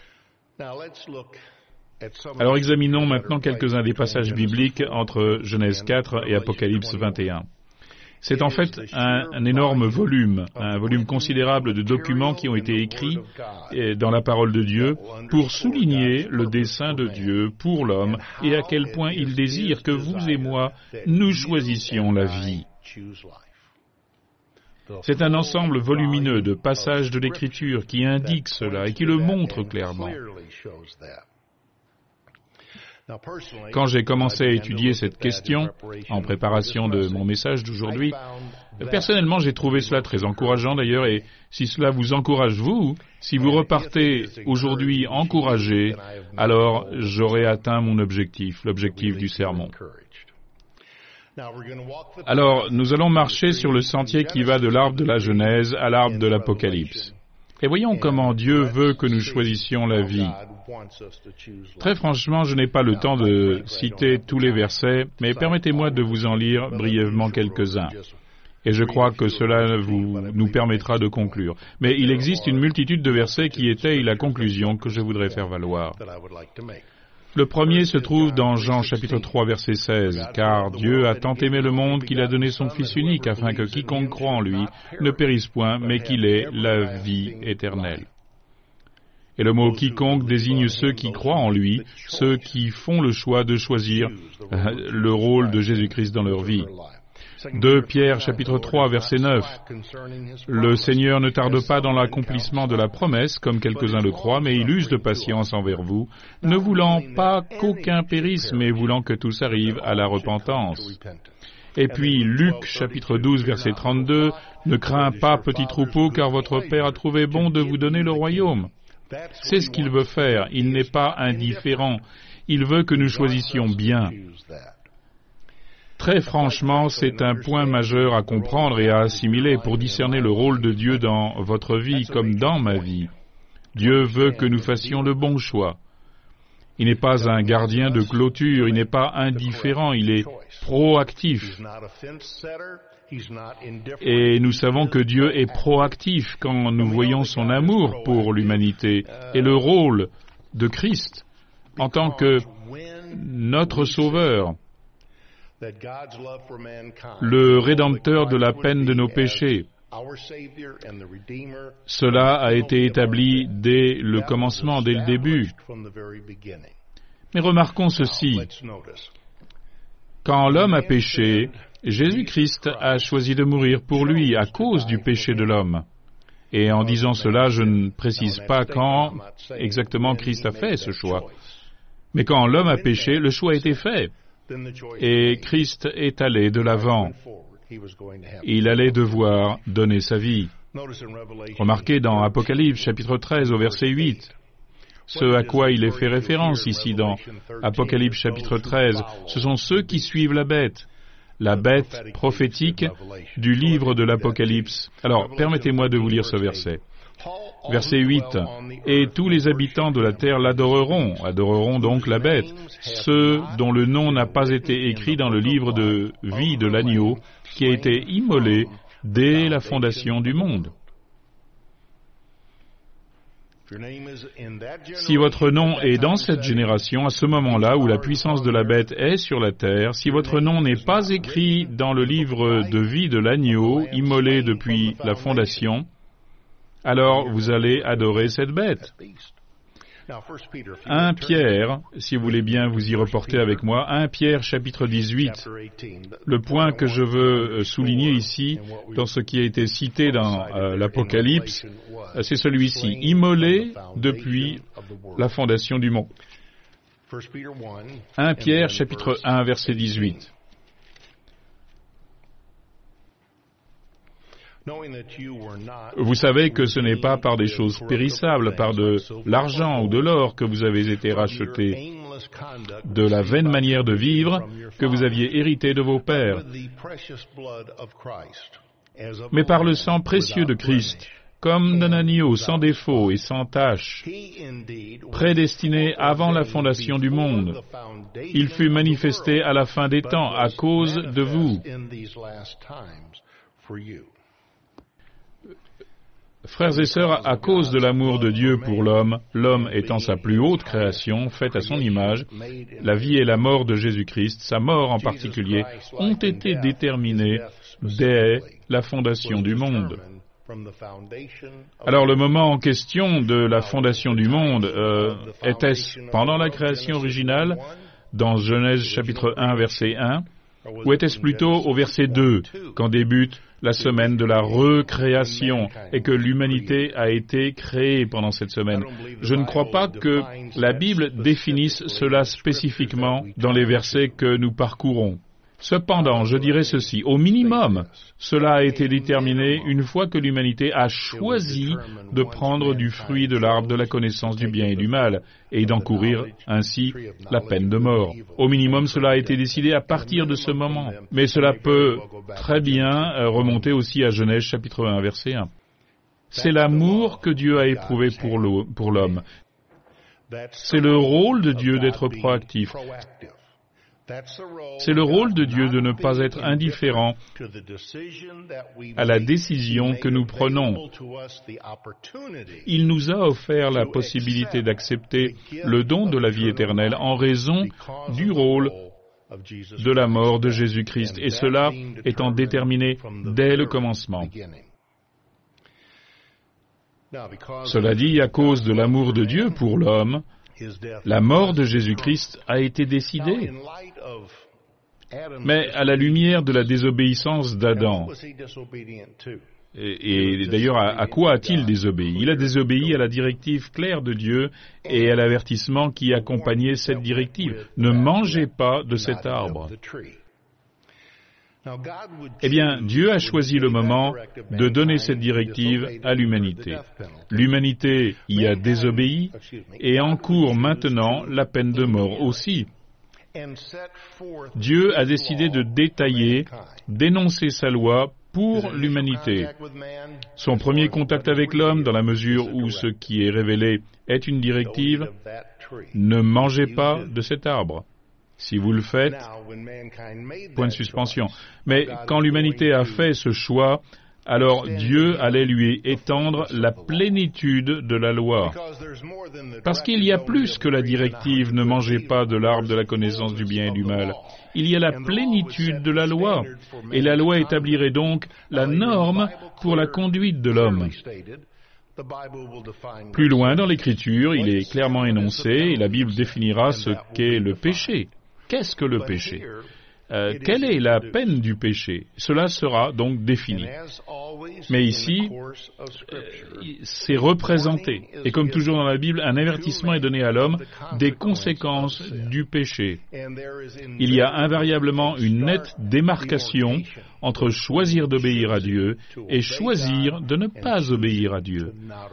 Alors examinons maintenant quelques-uns des passages bibliques entre Genèse quatre et Apocalypse vingt et un. C'est en fait un, un énorme volume, un volume considérable de documents qui ont été écrits dans la parole de Dieu pour souligner le dessein de Dieu pour l'homme et à quel point il désire que vous et moi, nous choisissions la vie. C'est un ensemble volumineux de passages de l'Écriture qui indiquent cela et qui le montrent clairement. Quand j'ai commencé à étudier cette question, en préparation de mon message d'aujourd'hui, personnellement j'ai trouvé cela très encourageant d'ailleurs, et si cela vous encourage vous, si vous repartez aujourd'hui encouragé, alors j'aurai atteint mon objectif, l'objectif du sermon. Alors, nous allons marcher sur le sentier qui va de l'arbre de la Genèse à l'arbre de l'Apocalypse. Et voyons comment Dieu veut que nous choisissions la vie. Très franchement, je n'ai pas le temps de citer tous les versets, mais permettez-moi de vous en lire brièvement quelques-uns. Et je crois que cela vous, nous permettra de conclure. Mais il existe une multitude de versets qui étayent la conclusion que je voudrais faire valoir. Le premier se trouve dans Jean chapitre trois verset seize. « Car Dieu a tant aimé le monde qu'il a donné son Fils unique, afin que quiconque croit en lui ne périsse point, mais qu'il ait la vie éternelle. » Et le mot « quiconque » désigne ceux qui croient en lui, ceux qui font le choix de choisir le rôle de Jésus-Christ dans leur vie. deux Pierre chapitre trois verset neuf. Le Seigneur ne tarde pas dans l'accomplissement de la promesse, comme quelques-uns le croient, mais il use de patience envers vous, ne voulant pas qu'aucun périsse, mais voulant que tous arrivent à la repentance. Et puis Luc chapitre douze verset trente-deux, ne crains pas, petit troupeau, car votre Père a trouvé bon de vous donner le royaume. C'est ce qu'il veut faire, il n'est pas indifférent, il veut que nous choisissions bien. Très franchement, c'est un point majeur à comprendre et à assimiler pour discerner le rôle de Dieu dans votre vie comme dans ma vie. Dieu veut que nous fassions le bon choix. Il n'est pas un gardien de clôture, il n'est pas indifférent, il est proactif. Et nous savons que Dieu est proactif quand nous voyons son amour pour l'humanité et le rôle de Christ en tant que notre Sauveur, le Rédempteur de la peine de nos péchés. Cela a été établi dès le commencement, dès le début. Mais remarquons ceci. Quand l'homme a péché, Jésus-Christ a choisi de mourir pour lui à cause du péché de l'homme. Et en disant cela, je ne précise pas quand exactement Christ a fait ce choix. Mais quand l'homme a péché, le choix a été fait. Et Christ est allé de l'avant. Il allait devoir donner sa vie. Remarquez dans Apocalypse chapitre treize au verset huit, ce à quoi il est fait référence ici dans Apocalypse chapitre treize, ce sont ceux qui suivent la bête, la bête prophétique du livre de l'Apocalypse. Alors, permettez-moi de vous lire ce verset. Verset huit, « Et tous les habitants de la terre l'adoreront, adoreront donc la bête, ceux dont le nom n'a pas été écrit dans le livre de vie de l'agneau, qui a été immolé dès la fondation du monde. » Si votre nom est dans cette génération, à ce moment-là où la puissance de la bête est sur la terre, si votre nom n'est pas écrit dans le livre de vie de l'agneau, immolé depuis la fondation, alors vous allez adorer cette bête. un Pierre, si vous voulez bien vous y reporter avec moi, un Pierre chapitre dix-huit. Le point que je veux souligner ici, dans ce qui a été cité dans euh, l'Apocalypse, c'est celui-ci, immolé depuis la fondation du monde. un Pierre chapitre un verset dix-huit. Vous savez que ce n'est pas par des choses périssables, par de l'argent ou de l'or que vous avez été rachetés, de la vaine manière de vivre que vous aviez hérité de vos pères, mais par le sang précieux de Christ, comme d'un agneau sans défaut et sans tache, prédestiné avant la fondation du monde. Il fut manifesté à la fin des temps à cause de vous. Frères et sœurs, à cause de l'amour de Dieu pour l'homme, l'homme étant sa plus haute création, faite à son image, la vie et la mort de Jésus-Christ, sa mort en particulier, ont été déterminées dès la fondation du monde. Alors le moment en question de la fondation du monde, euh, était-ce pendant la création originale, dans Genèse chapitre un, verset un, ou était-ce plutôt au verset deux, quand débute la semaine de la recréation et que l'humanité a été créée pendant cette semaine? Je ne crois pas que la Bible définisse cela spécifiquement dans les versets que nous parcourons. Cependant, je dirais ceci, au minimum, cela a été déterminé une fois que l'humanité a choisi de prendre du fruit de l'arbre de la connaissance du bien et du mal, et d'encourir ainsi la peine de mort. Au minimum, cela a été décidé à partir de ce moment. Mais cela peut très bien remonter aussi à Genèse chapitre un, verset un. C'est l'amour que Dieu a éprouvé pour l'homme. C'est le rôle de Dieu d'être proactif. C'est le rôle de Dieu de ne pas être indifférent à la décision que nous prenons. Il nous a offert la possibilité d'accepter le don de la vie éternelle en raison du rôle de la mort de Jésus-Christ, et cela étant déterminé dès le commencement. Cela dit, à cause de l'amour de Dieu pour l'homme, la mort de Jésus-Christ a été décidée. Mais à la lumière de la désobéissance d'Adam, et, et d'ailleurs, à, à quoi a-t-il désobéi? Il a désobéi à la directive claire de Dieu et à l'avertissement qui accompagnait cette directive. Ne mangez pas de cet arbre. Eh bien, Dieu a choisi le moment de donner cette directive à l'humanité. L'humanité y a désobéi et encourt maintenant la peine de mort aussi. Dieu a décidé de détailler, d'énoncer sa loi pour l'humanité. Son premier contact avec l'homme, dans la mesure où ce qui est révélé est une directive, ne mangez pas de cet arbre. Si vous le faites, point de suspension. Mais quand l'humanité a fait ce choix, alors Dieu allait lui étendre la plénitude de la loi. Parce qu'il y a plus que la directive « Ne mangez pas de l'arbre de la connaissance du bien et du mal ». Il y a la plénitude de la loi. Et la loi établirait donc la norme pour la conduite de l'homme. Plus loin dans l'Écriture, il est clairement énoncé, et la Bible définira ce qu'est le péché. Qu'est-ce que le péché? Euh, quelle est la peine du péché? Cela sera donc défini. Mais ici, euh, c'est représenté. Et comme toujours dans la Bible, un avertissement est donné à l'homme des conséquences du péché. Il y a invariablement une nette démarcation entre choisir d'obéir à Dieu et choisir de ne pas obéir à Dieu.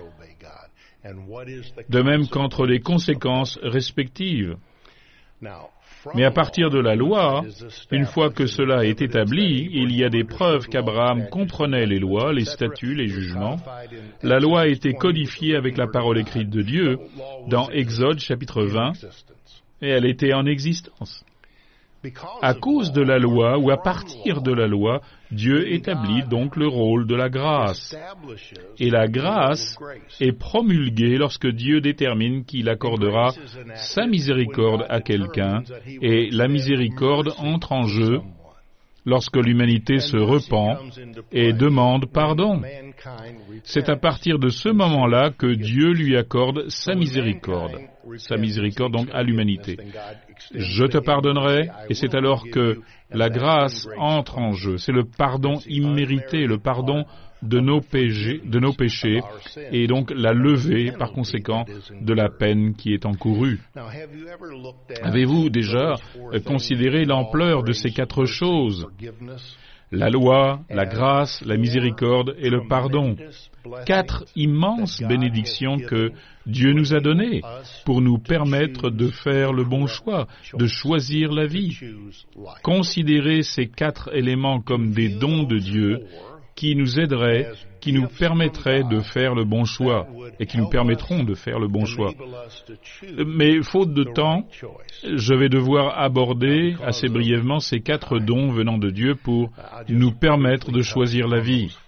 De même qu'entre les conséquences respectives. Mais à partir de la loi, une fois que cela est établi, il y a des preuves qu'Abraham comprenait les lois, les statuts, les jugements. La loi a été codifiée avec la parole écrite de Dieu dans Exode chapitre vingt, et elle était en existence. À cause de la loi, ou à partir de la loi, Dieu établit donc le rôle de la grâce. Et la grâce est promulguée lorsque Dieu détermine qu'il accordera sa miséricorde à quelqu'un, et la miséricorde entre en jeu lorsque l'humanité se repent et demande pardon. C'est à partir de ce moment-là que Dieu lui accorde sa miséricorde. Sa miséricorde donc à l'humanité. Je te pardonnerai, et c'est alors que la grâce entre en jeu. C'est le pardon immérité, le pardon de nos péchés, de nos péchés, et donc la levée, par conséquent, de la peine qui est encourue. Avez-vous déjà considéré l'ampleur de ces quatre choses? La loi, la grâce, la miséricorde et le pardon. Quatre immenses bénédictions que Dieu nous a données pour nous permettre de faire le bon choix, de choisir la vie. Considérez ces quatre éléments comme des dons de Dieu qui nous aideraient, qui nous permettraient de faire le bon choix et qui nous permettront de faire le bon choix. Mais faute de temps, je vais devoir aborder assez brièvement ces quatre dons venant de Dieu pour nous permettre de choisir la vie.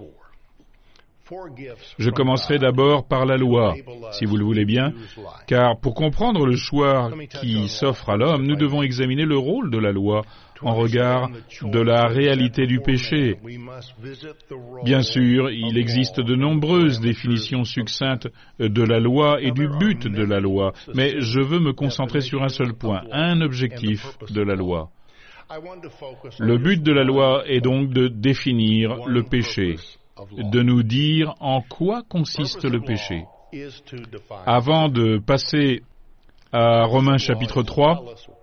Je commencerai d'abord par la loi, si vous le voulez bien, car pour comprendre le choix qui s'offre à l'homme, nous devons examiner le rôle de la loi en regard de la réalité du péché. Bien sûr, il existe de nombreuses définitions succinctes de la loi et du but de la loi, mais je veux me concentrer sur un seul point, un objectif de la loi. Le but de la loi est donc de définir le péché, de nous dire en quoi consiste le péché. Avant de passer à Romains chapitre trois,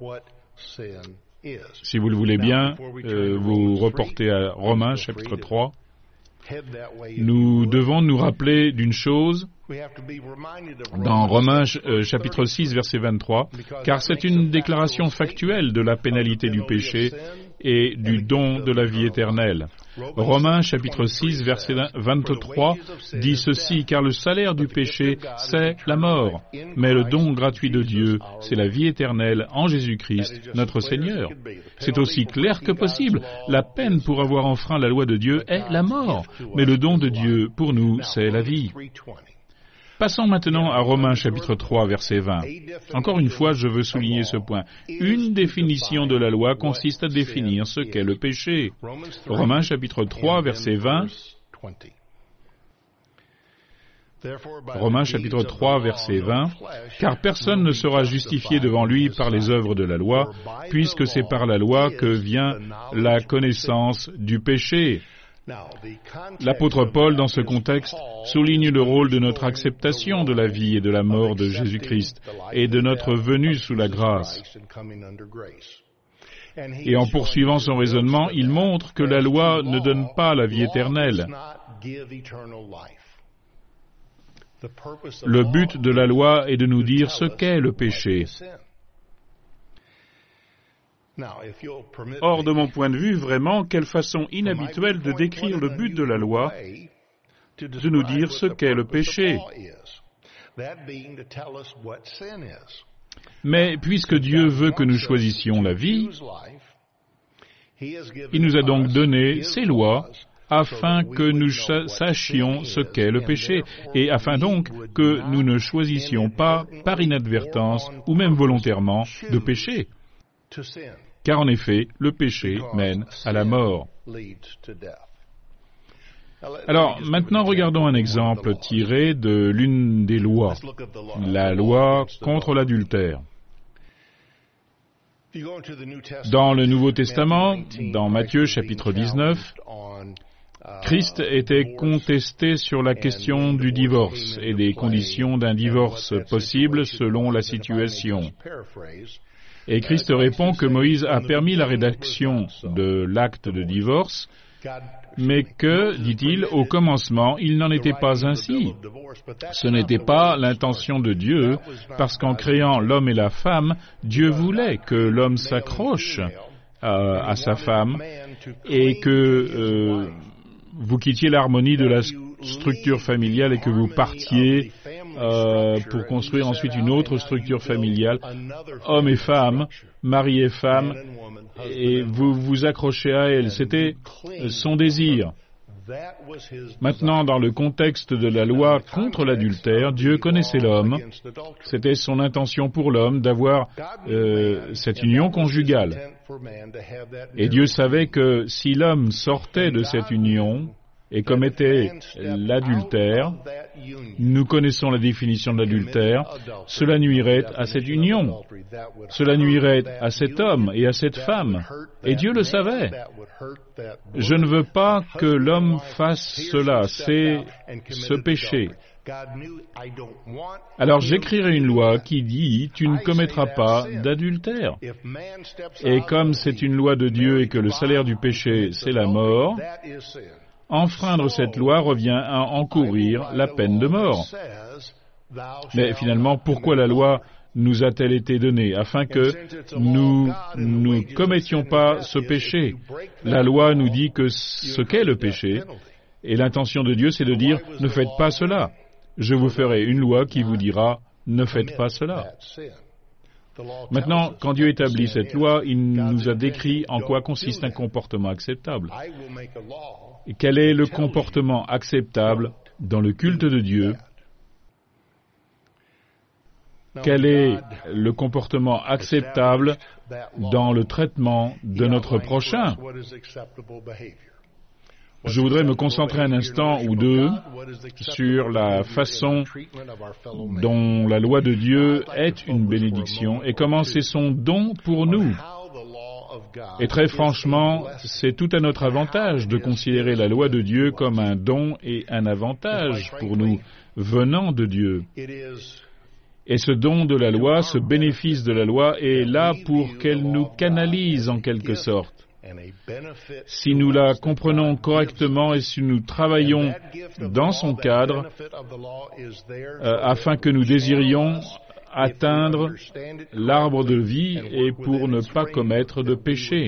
si vous le voulez bien, euh, vous reportez à Romains chapitre trois, nous devons nous rappeler d'une chose dans Romains euh, chapitre six, verset vingt-trois, car c'est une déclaration factuelle de la pénalité du péché et du don de la vie éternelle. Romains chapitre six, verset vingt-trois dit ceci, car le salaire du péché, c'est la mort, mais le don gratuit de Dieu, c'est la vie éternelle en Jésus-Christ, notre Seigneur. C'est aussi clair que possible. La peine pour avoir enfreint la loi de Dieu est la mort, mais le don de Dieu pour nous, c'est la vie. Passons maintenant à Romains chapitre trois, verset vingt. Encore une fois, je veux souligner ce point. Une définition de la loi consiste à définir ce qu'est le péché. Romains chapitre trois, verset vingt. Romains chapitre trois, verset vingt, « Car personne ne sera justifié devant lui par les œuvres de la loi, puisque c'est par la loi que vient la connaissance du péché. » L'apôtre Paul, dans ce contexte, souligne le rôle de notre acceptation de la vie et de la mort de Jésus-Christ et de notre venue sous la grâce. Et en poursuivant son raisonnement, il montre que la loi ne donne pas la vie éternelle. Le but de la loi est de nous dire ce qu'est le péché. Or, de mon point de vue, vraiment, quelle façon inhabituelle de décrire le but de la loi, de nous dire ce qu'est le péché. Mais puisque Dieu veut que nous choisissions la vie, il nous a donc donné ses lois afin que nous sachions ce qu'est le péché, et afin donc que nous ne choisissions pas, par inadvertance ou même volontairement, de pécher. Car en effet, le péché mène à la mort. Alors, maintenant, regardons un exemple tiré de l'une des lois, la loi contre l'adultère. Dans le Nouveau Testament, dans Matthieu chapitre dix-neuf, Christ était contesté sur la question du divorce et des conditions d'un divorce possible selon la situation. Et Christ répond que Moïse a permis la rédaction de l'acte de divorce, mais que, dit-il, au commencement, il n'en était pas ainsi. Ce n'était pas l'intention de Dieu, parce qu'en créant l'homme et la femme, Dieu voulait que l'homme s'accroche à, à sa femme et que euh, vous quittiez l'harmonie de la structure familiale et que vous partiez euh, pour construire ensuite une autre structure familiale, homme et femme, mari et femme, et vous vous accrochez à elle. C'était son désir. Maintenant, dans le contexte de la loi contre l'adultère, Dieu connaissait l'homme. C'était son intention pour l'homme d'avoir euh, cette union conjugale. Et Dieu savait que si l'homme sortait de cette union et commettait l'adultère, nous connaissons la définition de l'adultère, cela nuirait à cette union, cela nuirait à cet homme et à cette femme. Et Dieu le savait. Je ne veux pas que l'homme fasse cela, c'est ce péché. Alors j'écrirai une loi qui dit « Tu ne commettras pas d'adultère ». Et comme c'est une loi de Dieu et que le salaire du péché, c'est la mort, enfreindre cette loi revient à encourir la peine de mort. Mais finalement, pourquoi la loi nous a-t-elle été donnée? Afin que nous ne commettions pas ce péché. La loi nous dit que ce qu'est le péché, et l'intention de Dieu, c'est de dire « Ne faites pas cela ». Je vous ferai une loi qui vous dira « Ne faites pas cela ». Maintenant, quand Dieu établit cette loi, il nous a décrit en quoi consiste un comportement acceptable. Et quel est le comportement acceptable dans le culte de Dieu? Quel est le comportement acceptable dans le traitement de notre prochain? Je voudrais me concentrer un instant ou deux sur la façon dont la loi de Dieu est une bénédiction et comment c'est son don pour nous. Et très franchement, c'est tout à notre avantage de considérer la loi de Dieu comme un don et un avantage pour nous venant de Dieu. Et ce don de la loi, ce bénéfice de la loi est là pour qu'elle nous canalise en quelque sorte. Si nous la comprenons correctement et si nous travaillons dans son cadre, euh, afin que nous désirions atteindre l'arbre de vie et pour ne pas commettre de péché.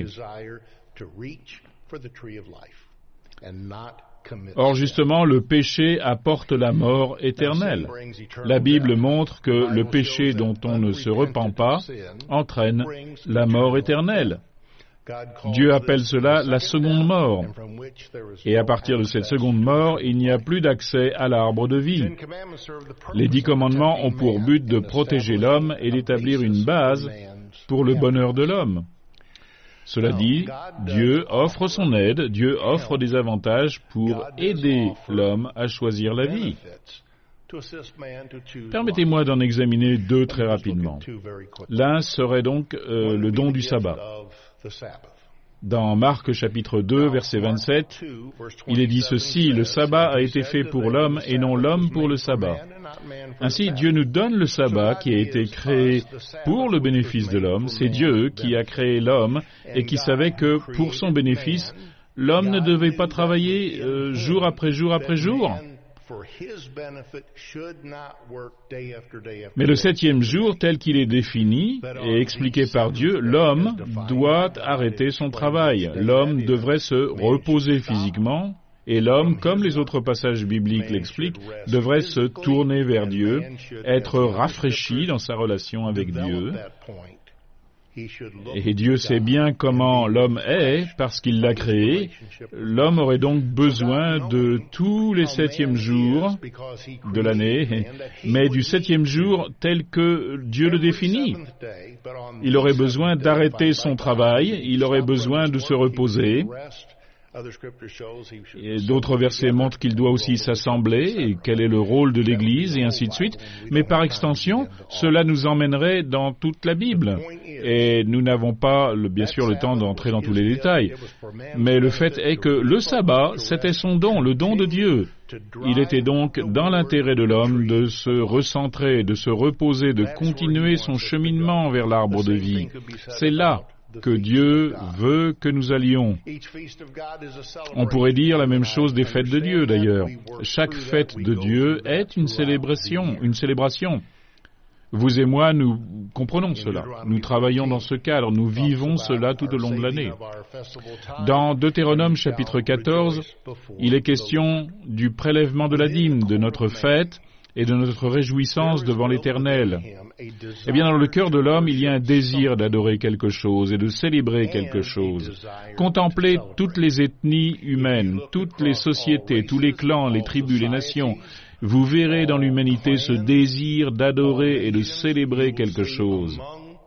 Or, justement, le péché apporte la mort éternelle. La Bible montre que le péché dont on ne se repent pas entraîne la mort éternelle. Dieu appelle cela la seconde mort. Et à partir de cette seconde mort, il n'y a plus d'accès à l'arbre de vie. Les dix commandements ont pour but de protéger l'homme et d'établir une base pour le bonheur de l'homme. Cela dit, Dieu offre son aide, Dieu offre des avantages pour aider l'homme à choisir la vie. Permettez-moi d'en examiner deux très rapidement. L'un serait donc euh, le don du sabbat. Dans Marc chapitre deux, verset vingt-sept, il est dit ceci, « Le sabbat a été fait pour l'homme et non l'homme pour le sabbat. » Ainsi, Dieu nous donne le sabbat qui a été créé pour le bénéfice de l'homme. C'est Dieu qui a créé l'homme et qui savait que pour son bénéfice, l'homme ne devait pas travailler euh, jour après jour après jour. Mais le septième jour, tel qu'il est défini et expliqué par Dieu, l'homme doit arrêter son travail. L'homme devrait se reposer physiquement, et l'homme, comme les autres passages bibliques l'expliquent, devrait se tourner vers Dieu, être rafraîchi dans sa relation avec Dieu. Et Dieu sait bien comment l'homme est, parce qu'il l'a créé. L'homme aurait donc besoin de tous les septièmes jours de l'année, mais du septième jour tel que Dieu le définit. Il aurait besoin d'arrêter son travail, il aurait besoin de se reposer. Et d'autres versets montrent qu'il doit aussi s'assembler, et quel est le rôle de l'Église, et ainsi de suite. Mais par extension, cela nous emmènerait dans toute la Bible. Et nous n'avons pas, le, bien sûr, le temps d'entrer dans tous les détails. Mais le fait est que le sabbat, c'était son don, le don de Dieu. Il était donc dans l'intérêt de l'homme de se recentrer, de se reposer, de continuer son cheminement vers l'arbre de vie. C'est là que Dieu veut que nous allions. On pourrait dire la même chose des fêtes de Dieu, d'ailleurs. Chaque fête de Dieu est une célébration, une célébration. Vous et moi, nous comprenons cela. Nous travaillons dans ce cadre, nous vivons cela tout au long de l'année. Dans Deutéronome chapitre quatorze, il est question du prélèvement de la dîme, de notre fête et de notre réjouissance devant l'Éternel. Eh bien, dans le cœur de l'homme, il y a un désir d'adorer quelque chose et de célébrer quelque chose. Contemplez toutes les ethnies humaines, toutes les sociétés, tous les clans, les tribus, les nations. Vous verrez dans l'humanité ce désir d'adorer et de célébrer quelque chose.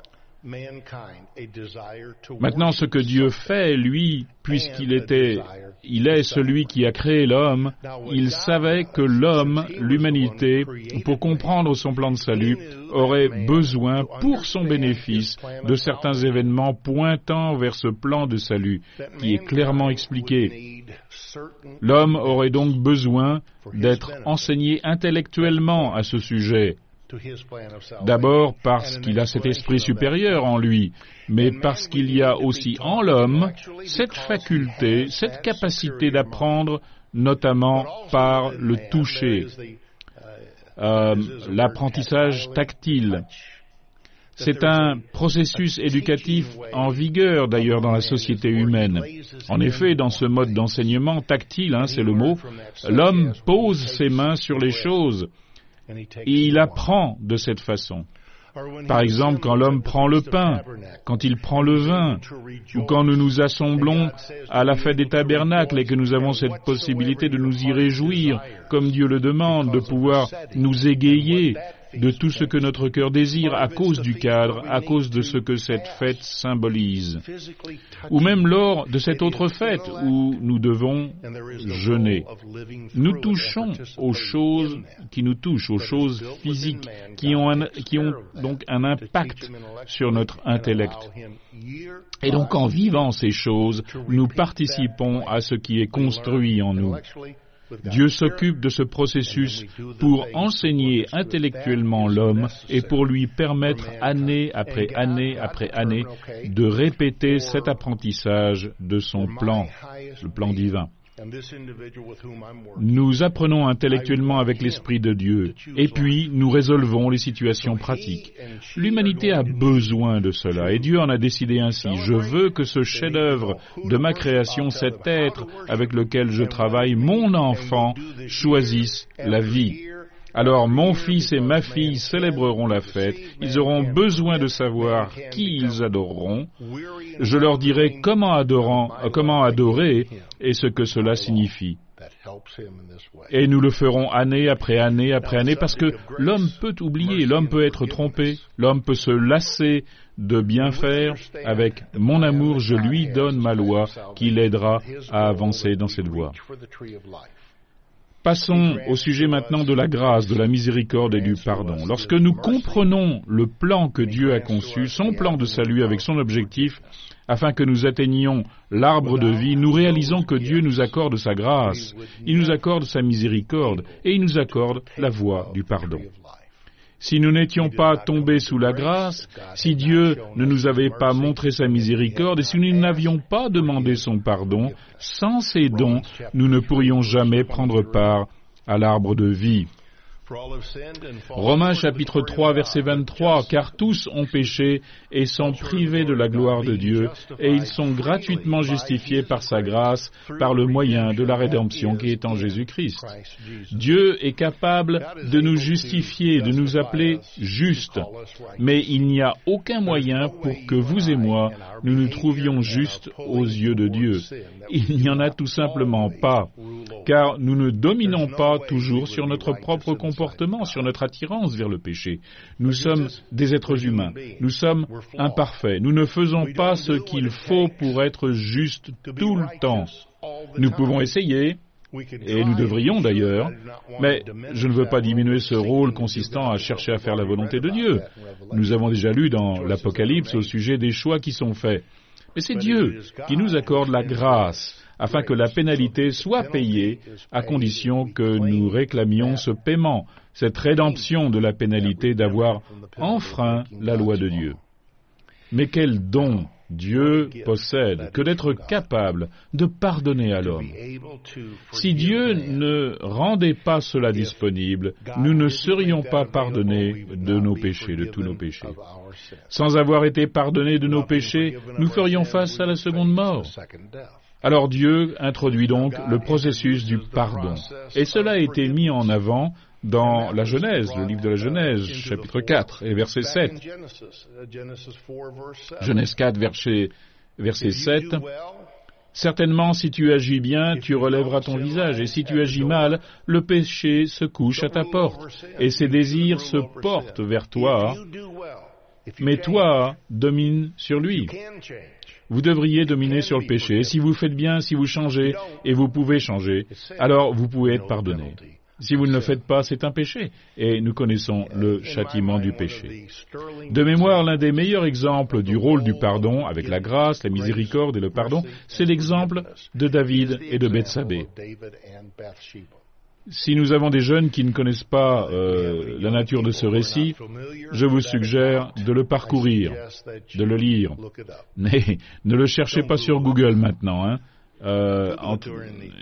Maintenant, ce que Dieu fait, lui, puisqu'il était, il est celui qui a créé l'homme, il savait que l'homme, l'humanité, pour comprendre son plan de salut, aurait besoin, pour son bénéfice, de certains événements pointant vers ce plan de salut, qui est clairement expliqué. L'homme aurait donc besoin d'être enseigné intellectuellement à ce sujet. D'abord parce qu'il a cet esprit supérieur en lui, mais parce qu'il y a aussi en l'homme cette faculté, cette capacité d'apprendre, notamment par le toucher, euh, l'apprentissage tactile. C'est un processus éducatif en vigueur, d'ailleurs, dans la société humaine. En effet, dans ce mode d'enseignement tactile, hein, c'est le mot, l'homme pose ses mains sur les choses. Et il apprend de cette façon. Par exemple, quand l'homme prend le pain, quand il prend le vin, ou quand nous nous assemblons à la fête des tabernacles et que nous avons cette possibilité de nous y réjouir, comme Dieu le demande, de pouvoir nous égayer de tout ce que notre cœur désire à cause du cadre, à cause de ce que cette fête symbolise. Ou même lors de cette autre fête où nous devons jeûner. Nous touchons aux choses qui nous touchent, aux choses physiques, qui ont, un, qui ont donc un impact sur notre intellect. Et donc en vivant ces choses, nous participons à ce qui est construit en nous. Dieu s'occupe de ce processus pour enseigner intellectuellement l'homme et pour lui permettre année après année après année de répéter cet apprentissage de son plan, le plan divin. Nous apprenons intellectuellement avec l'Esprit de Dieu, et puis nous résolvons les situations pratiques. L'humanité a besoin de cela, et Dieu en a décidé ainsi. Je veux que ce chef-d'œuvre de ma création, cet être avec lequel je travaille, mon enfant, choisisse la vie. Alors mon fils et ma fille célébreront la fête, ils auront besoin de savoir qui ils adoreront. Je leur dirai comment, adorant, comment adorer et ce que cela signifie. Et nous le ferons année après année après année parce que l'homme peut oublier, l'homme peut être trompé, l'homme peut se lasser de bien faire. Avec mon amour, je lui donne ma loi qui l'aidera à avancer dans cette voie. Passons au sujet maintenant de la grâce, de la miséricorde et du pardon. Lorsque nous comprenons le plan que Dieu a conçu, son plan de salut avec son objectif, afin que nous atteignions l'arbre de vie, nous réalisons que Dieu nous accorde sa grâce, il nous accorde sa miséricorde et il nous accorde la voie du pardon. Si nous n'étions pas tombés sous la grâce, si Dieu ne nous avait pas montré sa miséricorde et si nous n'avions pas demandé son pardon, sans ces dons, nous ne pourrions jamais prendre part à l'arbre de vie. Romains chapitre trois verset vingt-trois, « Car tous ont péché et sont privés de la gloire de Dieu, et ils sont gratuitement justifiés par sa grâce, par le moyen de la rédemption qui est en Jésus-Christ. » Dieu est capable de nous justifier, de nous appeler justes, mais il n'y a aucun moyen pour que vous et moi, nous nous trouvions justes aux yeux de Dieu. Il n'y en a tout simplement pas, car nous ne dominons pas toujours sur notre propre comportement, sur notre attirance vers le péché. Nous sommes des êtres humains. Nous sommes imparfaits. Nous ne faisons pas ce qu'il faut pour être justes tout le temps. Nous pouvons essayer, et nous devrions d'ailleurs, mais je ne veux pas diminuer ce rôle consistant à chercher à faire la volonté de Dieu. Nous avons déjà lu dans l'Apocalypse au sujet des choix qui sont faits. Mais c'est Dieu qui nous accorde la grâce afin que la pénalité soit payée à condition que nous réclamions ce paiement, cette rédemption de la pénalité d'avoir enfreint la loi de Dieu. Mais quel don Dieu possède que d'être capable de pardonner à l'homme. Si Dieu ne rendait pas cela disponible, nous ne serions pas pardonnés de nos péchés, de tous nos péchés. Sans avoir été pardonnés de nos péchés, nous ferions face à la seconde mort. Alors Dieu introduit donc le processus du pardon. Et cela a été mis en avant dans la Genèse, le livre de la Genèse, chapitre quatre et verset sept. Genèse quatre, verset, verset sept. Certainement, si tu agis bien, tu relèveras ton visage, et si tu agis mal, le péché se couche à ta porte, et ses désirs se portent vers toi, mais toi, domine sur lui. Vous devriez dominer sur le péché. Et si vous faites bien, si vous changez, et vous pouvez changer, alors vous pouvez être pardonné. Si vous ne le faites pas, c'est un péché, et nous connaissons le châtiment du péché. De mémoire, l'un des meilleurs exemples du rôle du pardon, avec la grâce, la miséricorde et le pardon, c'est l'exemple de David et de Bethsabée. Si nous avons des jeunes qui ne connaissent pas euh, la nature de ce récit, je vous suggère de le parcourir, de le lire. Mais ne le cherchez pas sur Google maintenant, hein, euh, entre,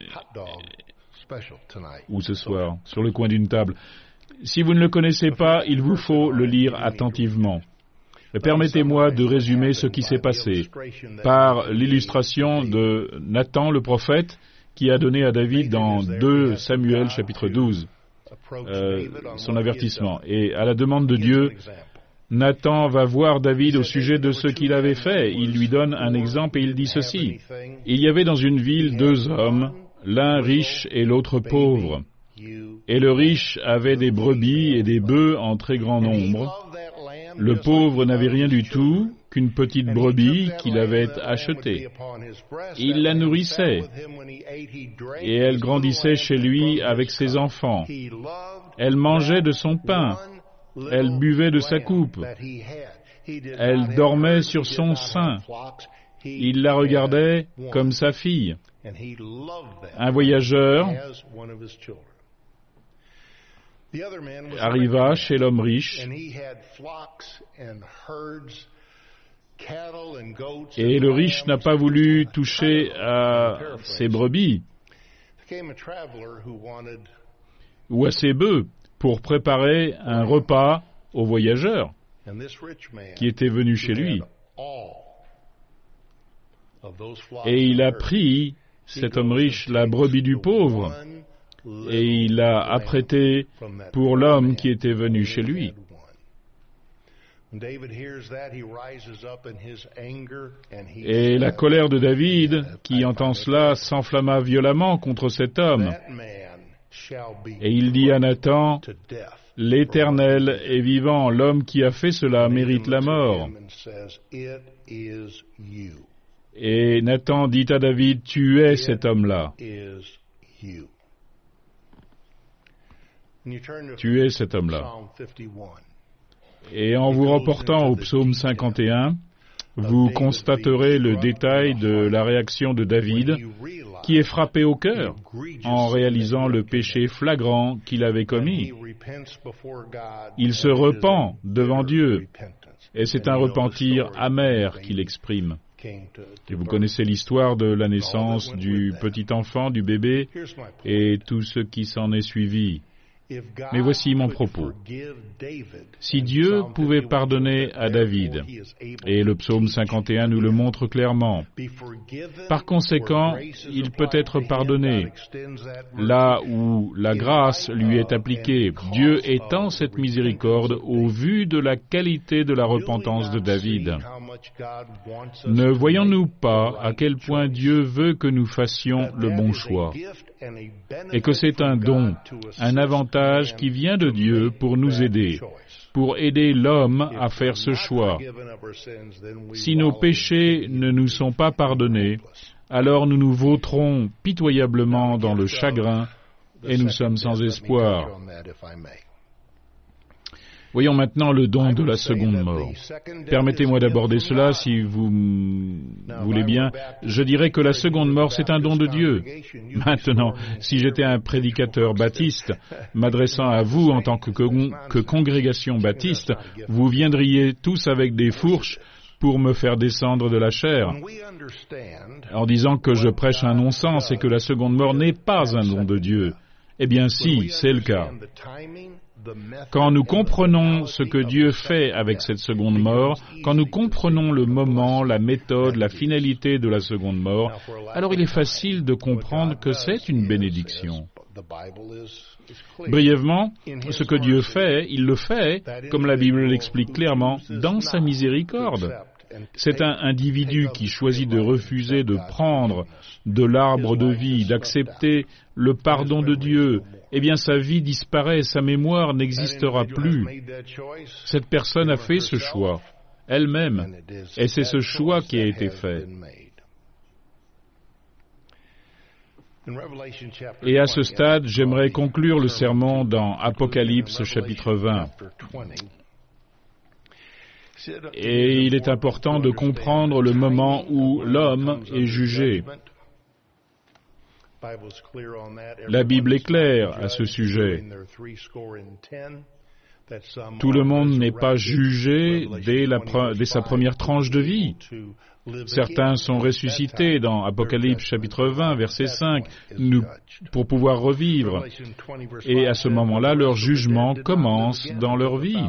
ou ce soir, sur le coin d'une table. Si vous ne le connaissez pas, il vous faut le lire attentivement. Permettez-moi de résumer ce qui s'est passé par l'illustration de Nathan le prophète, qui a donné à David dans deux Samuel chapitre douze euh, son avertissement. Et à la demande de Dieu, Nathan va voir David au sujet de ce qu'il avait fait. Il lui donne un exemple et il dit ceci. Il y avait dans une ville deux hommes, l'un riche et l'autre pauvre. Et le riche avait des brebis et des bœufs en très grand nombre. Le pauvre n'avait rien du tout qu'une petite brebis qu'il avait achetée. Il la nourrissait, et elle grandissait chez lui avec ses enfants. Elle mangeait de son pain, elle buvait de sa coupe, elle dormait sur son sein. Il la regardait comme sa fille. Un voyageur arriva chez l'homme riche, et le riche n'a pas voulu toucher à ses brebis ou à ses bœufs pour préparer un repas aux voyageurs qui étaient venus chez lui. Et il a pris, cet homme riche, la brebis du pauvre, et il l'a apprêtée pour l'homme qui était venu chez lui. Et la colère de David, qui entend cela, s'enflamma violemment contre cet homme. Et il dit à Nathan, « L'Éternel est vivant, l'homme qui a fait cela mérite la mort. » Et Nathan dit à David, « Tu es cet homme-là. » tuez cet homme-là. Et en vous reportant au psaume cinquante et un, vous constaterez le détail de la réaction de David, qui est frappé au cœur en réalisant le péché flagrant qu'il avait commis. Il se repent devant Dieu, et c'est un repentir amer qu'il exprime. Et vous connaissez l'histoire de la naissance du petit enfant, du bébé, et tout ce qui s'en est suivi. Mais voici mon propos. Si Dieu pouvait pardonner à David, et le psaume cinquante et un nous le montre clairement, par conséquent, il peut être pardonné. Là où la grâce lui est appliquée, Dieu étend cette miséricorde au vu de la qualité de la repentance de David. Ne voyons-nous pas à quel point Dieu veut que nous fassions le bon choix, et que c'est un don, un avantage qui vient de Dieu pour nous aider, pour aider l'homme à faire ce choix. Si nos péchés ne nous sont pas pardonnés, alors nous nous vautrons pitoyablement dans le chagrin et nous sommes sans espoir. Voyons maintenant le don de la seconde mort. Permettez-moi d'aborder cela, si vous voulez bien. Je dirais que la seconde mort, c'est un don de Dieu. Maintenant, si j'étais un prédicateur baptiste, m'adressant à vous en tant que, con- que congrégation baptiste, vous viendriez tous avec des fourches pour me faire descendre de la chair, en disant que je prêche un non-sens et que la seconde mort n'est pas un don de Dieu. Eh bien si, c'est le cas. Quand nous comprenons ce que Dieu fait avec cette seconde mort, quand nous comprenons le moment, la méthode, la finalité de la seconde mort, alors il est facile de comprendre que c'est une bénédiction. Brièvement, ce que Dieu fait, il le fait, comme la Bible l'explique clairement, dans sa miséricorde. C'est un individu qui choisit de refuser de prendre de l'arbre de vie, d'accepter le pardon de Dieu. Eh bien, sa vie disparaît, sa mémoire n'existera plus. Cette personne a fait ce choix, elle-même, et c'est ce choix qui a été fait. Et à ce stade, j'aimerais conclure le sermon dans Apocalypse chapitre vingt. Et il est important de comprendre le moment où l'homme est jugé. La Bible est claire à ce sujet. Tout le monde n'est pas jugé dès, la pre- dès sa première tranche de vie. Certains sont ressuscités dans Apocalypse chapitre vingt, verset cinq, nous, pour pouvoir revivre. Et à ce moment-là, leur jugement commence dans leur vie.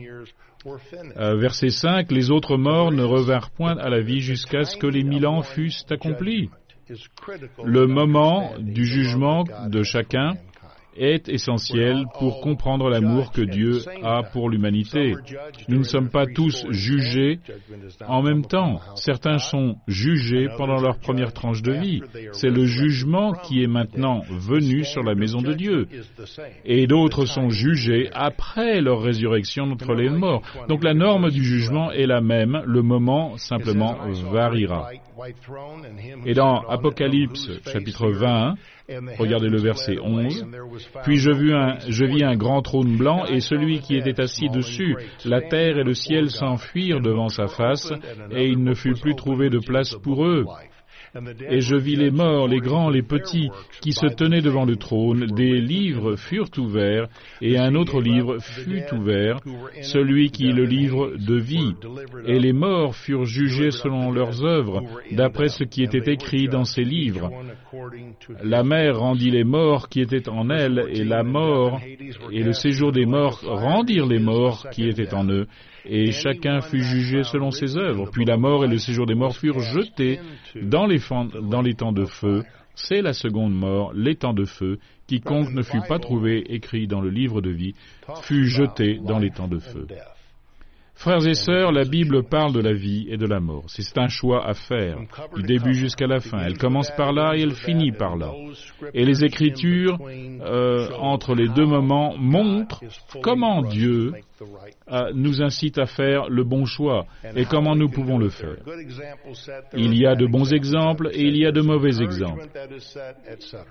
Euh, verset cinq, les autres morts ne revinrent point à la vie jusqu'à ce que les mille ans fussent accomplis. Le moment du jugement de chacun est essentiel pour comprendre l'amour que Dieu a pour l'humanité. Nous ne sommes pas tous jugés en même temps. Certains sont jugés pendant leur première tranche de vie. C'est le jugement qui est maintenant venu sur la maison de Dieu. Et d'autres sont jugés après leur résurrection d'entre les morts. Donc la norme du jugement est la même. Le moment simplement variera. Et dans Apocalypse chapitre vingt, regardez le verset onze, « Puis je vis, un, je vis un grand trône blanc, et celui qui était assis dessus, la terre et le ciel s'enfuirent devant sa face, et il ne fut plus trouvé de place pour eux. Et je vis les morts, les grands, les petits, qui se tenaient devant le trône. Des livres furent ouverts, et un autre livre fut ouvert, celui qui est le livre de vie. Et les morts furent jugés selon leurs œuvres, d'après ce qui était écrit dans ces livres. La mer rendit les morts qui étaient en elle, et la mort et le séjour des morts rendirent les morts qui étaient en eux. Et chacun fut jugé selon ses œuvres. Puis la mort et le séjour des morts furent jetés dans les, fan- dans les temps de feu. C'est la seconde mort, les temps de feu. Quiconque ne fut pas trouvé écrit dans le livre de vie fut jeté dans les temps de feu. Frères et sœurs, la Bible parle de la vie et de la mort. C'est un choix à faire, du début jusqu'à la fin. Elle commence par là et elle finit par là. Et les Écritures, euh, entre les deux moments, montrent comment Dieu euh, nous incite à faire le bon choix et comment nous pouvons le faire. Il y a de bons exemples et il y a de mauvais exemples.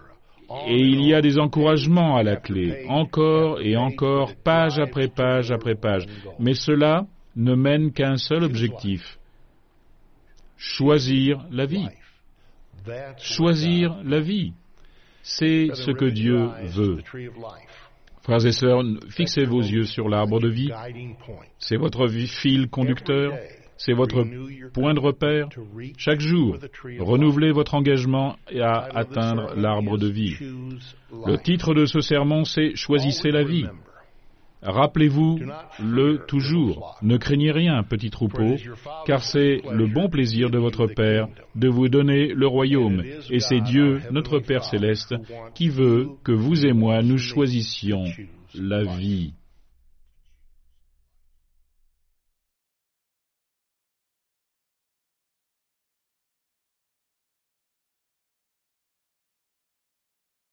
Et il y a des encouragements à la clé, encore et encore, page après page après page. Mais cela ne mène qu'à un seul objectif: choisir la vie. Choisir la vie. C'est ce que Dieu veut. Frères et sœurs, fixez vos yeux sur l'arbre de vie. C'est votre fil conducteur, c'est votre point de repère. Chaque jour, renouvelez votre engagement à atteindre l'arbre de vie. Le titre de ce sermon, c'est « Choisissez la vie ». Rappelez-vous-le toujours. Ne craignez rien, petit troupeau, car c'est le bon plaisir de votre Père de vous donner le royaume. Et c'est Dieu, notre Père céleste, qui veut que vous et moi nous choisissions la vie.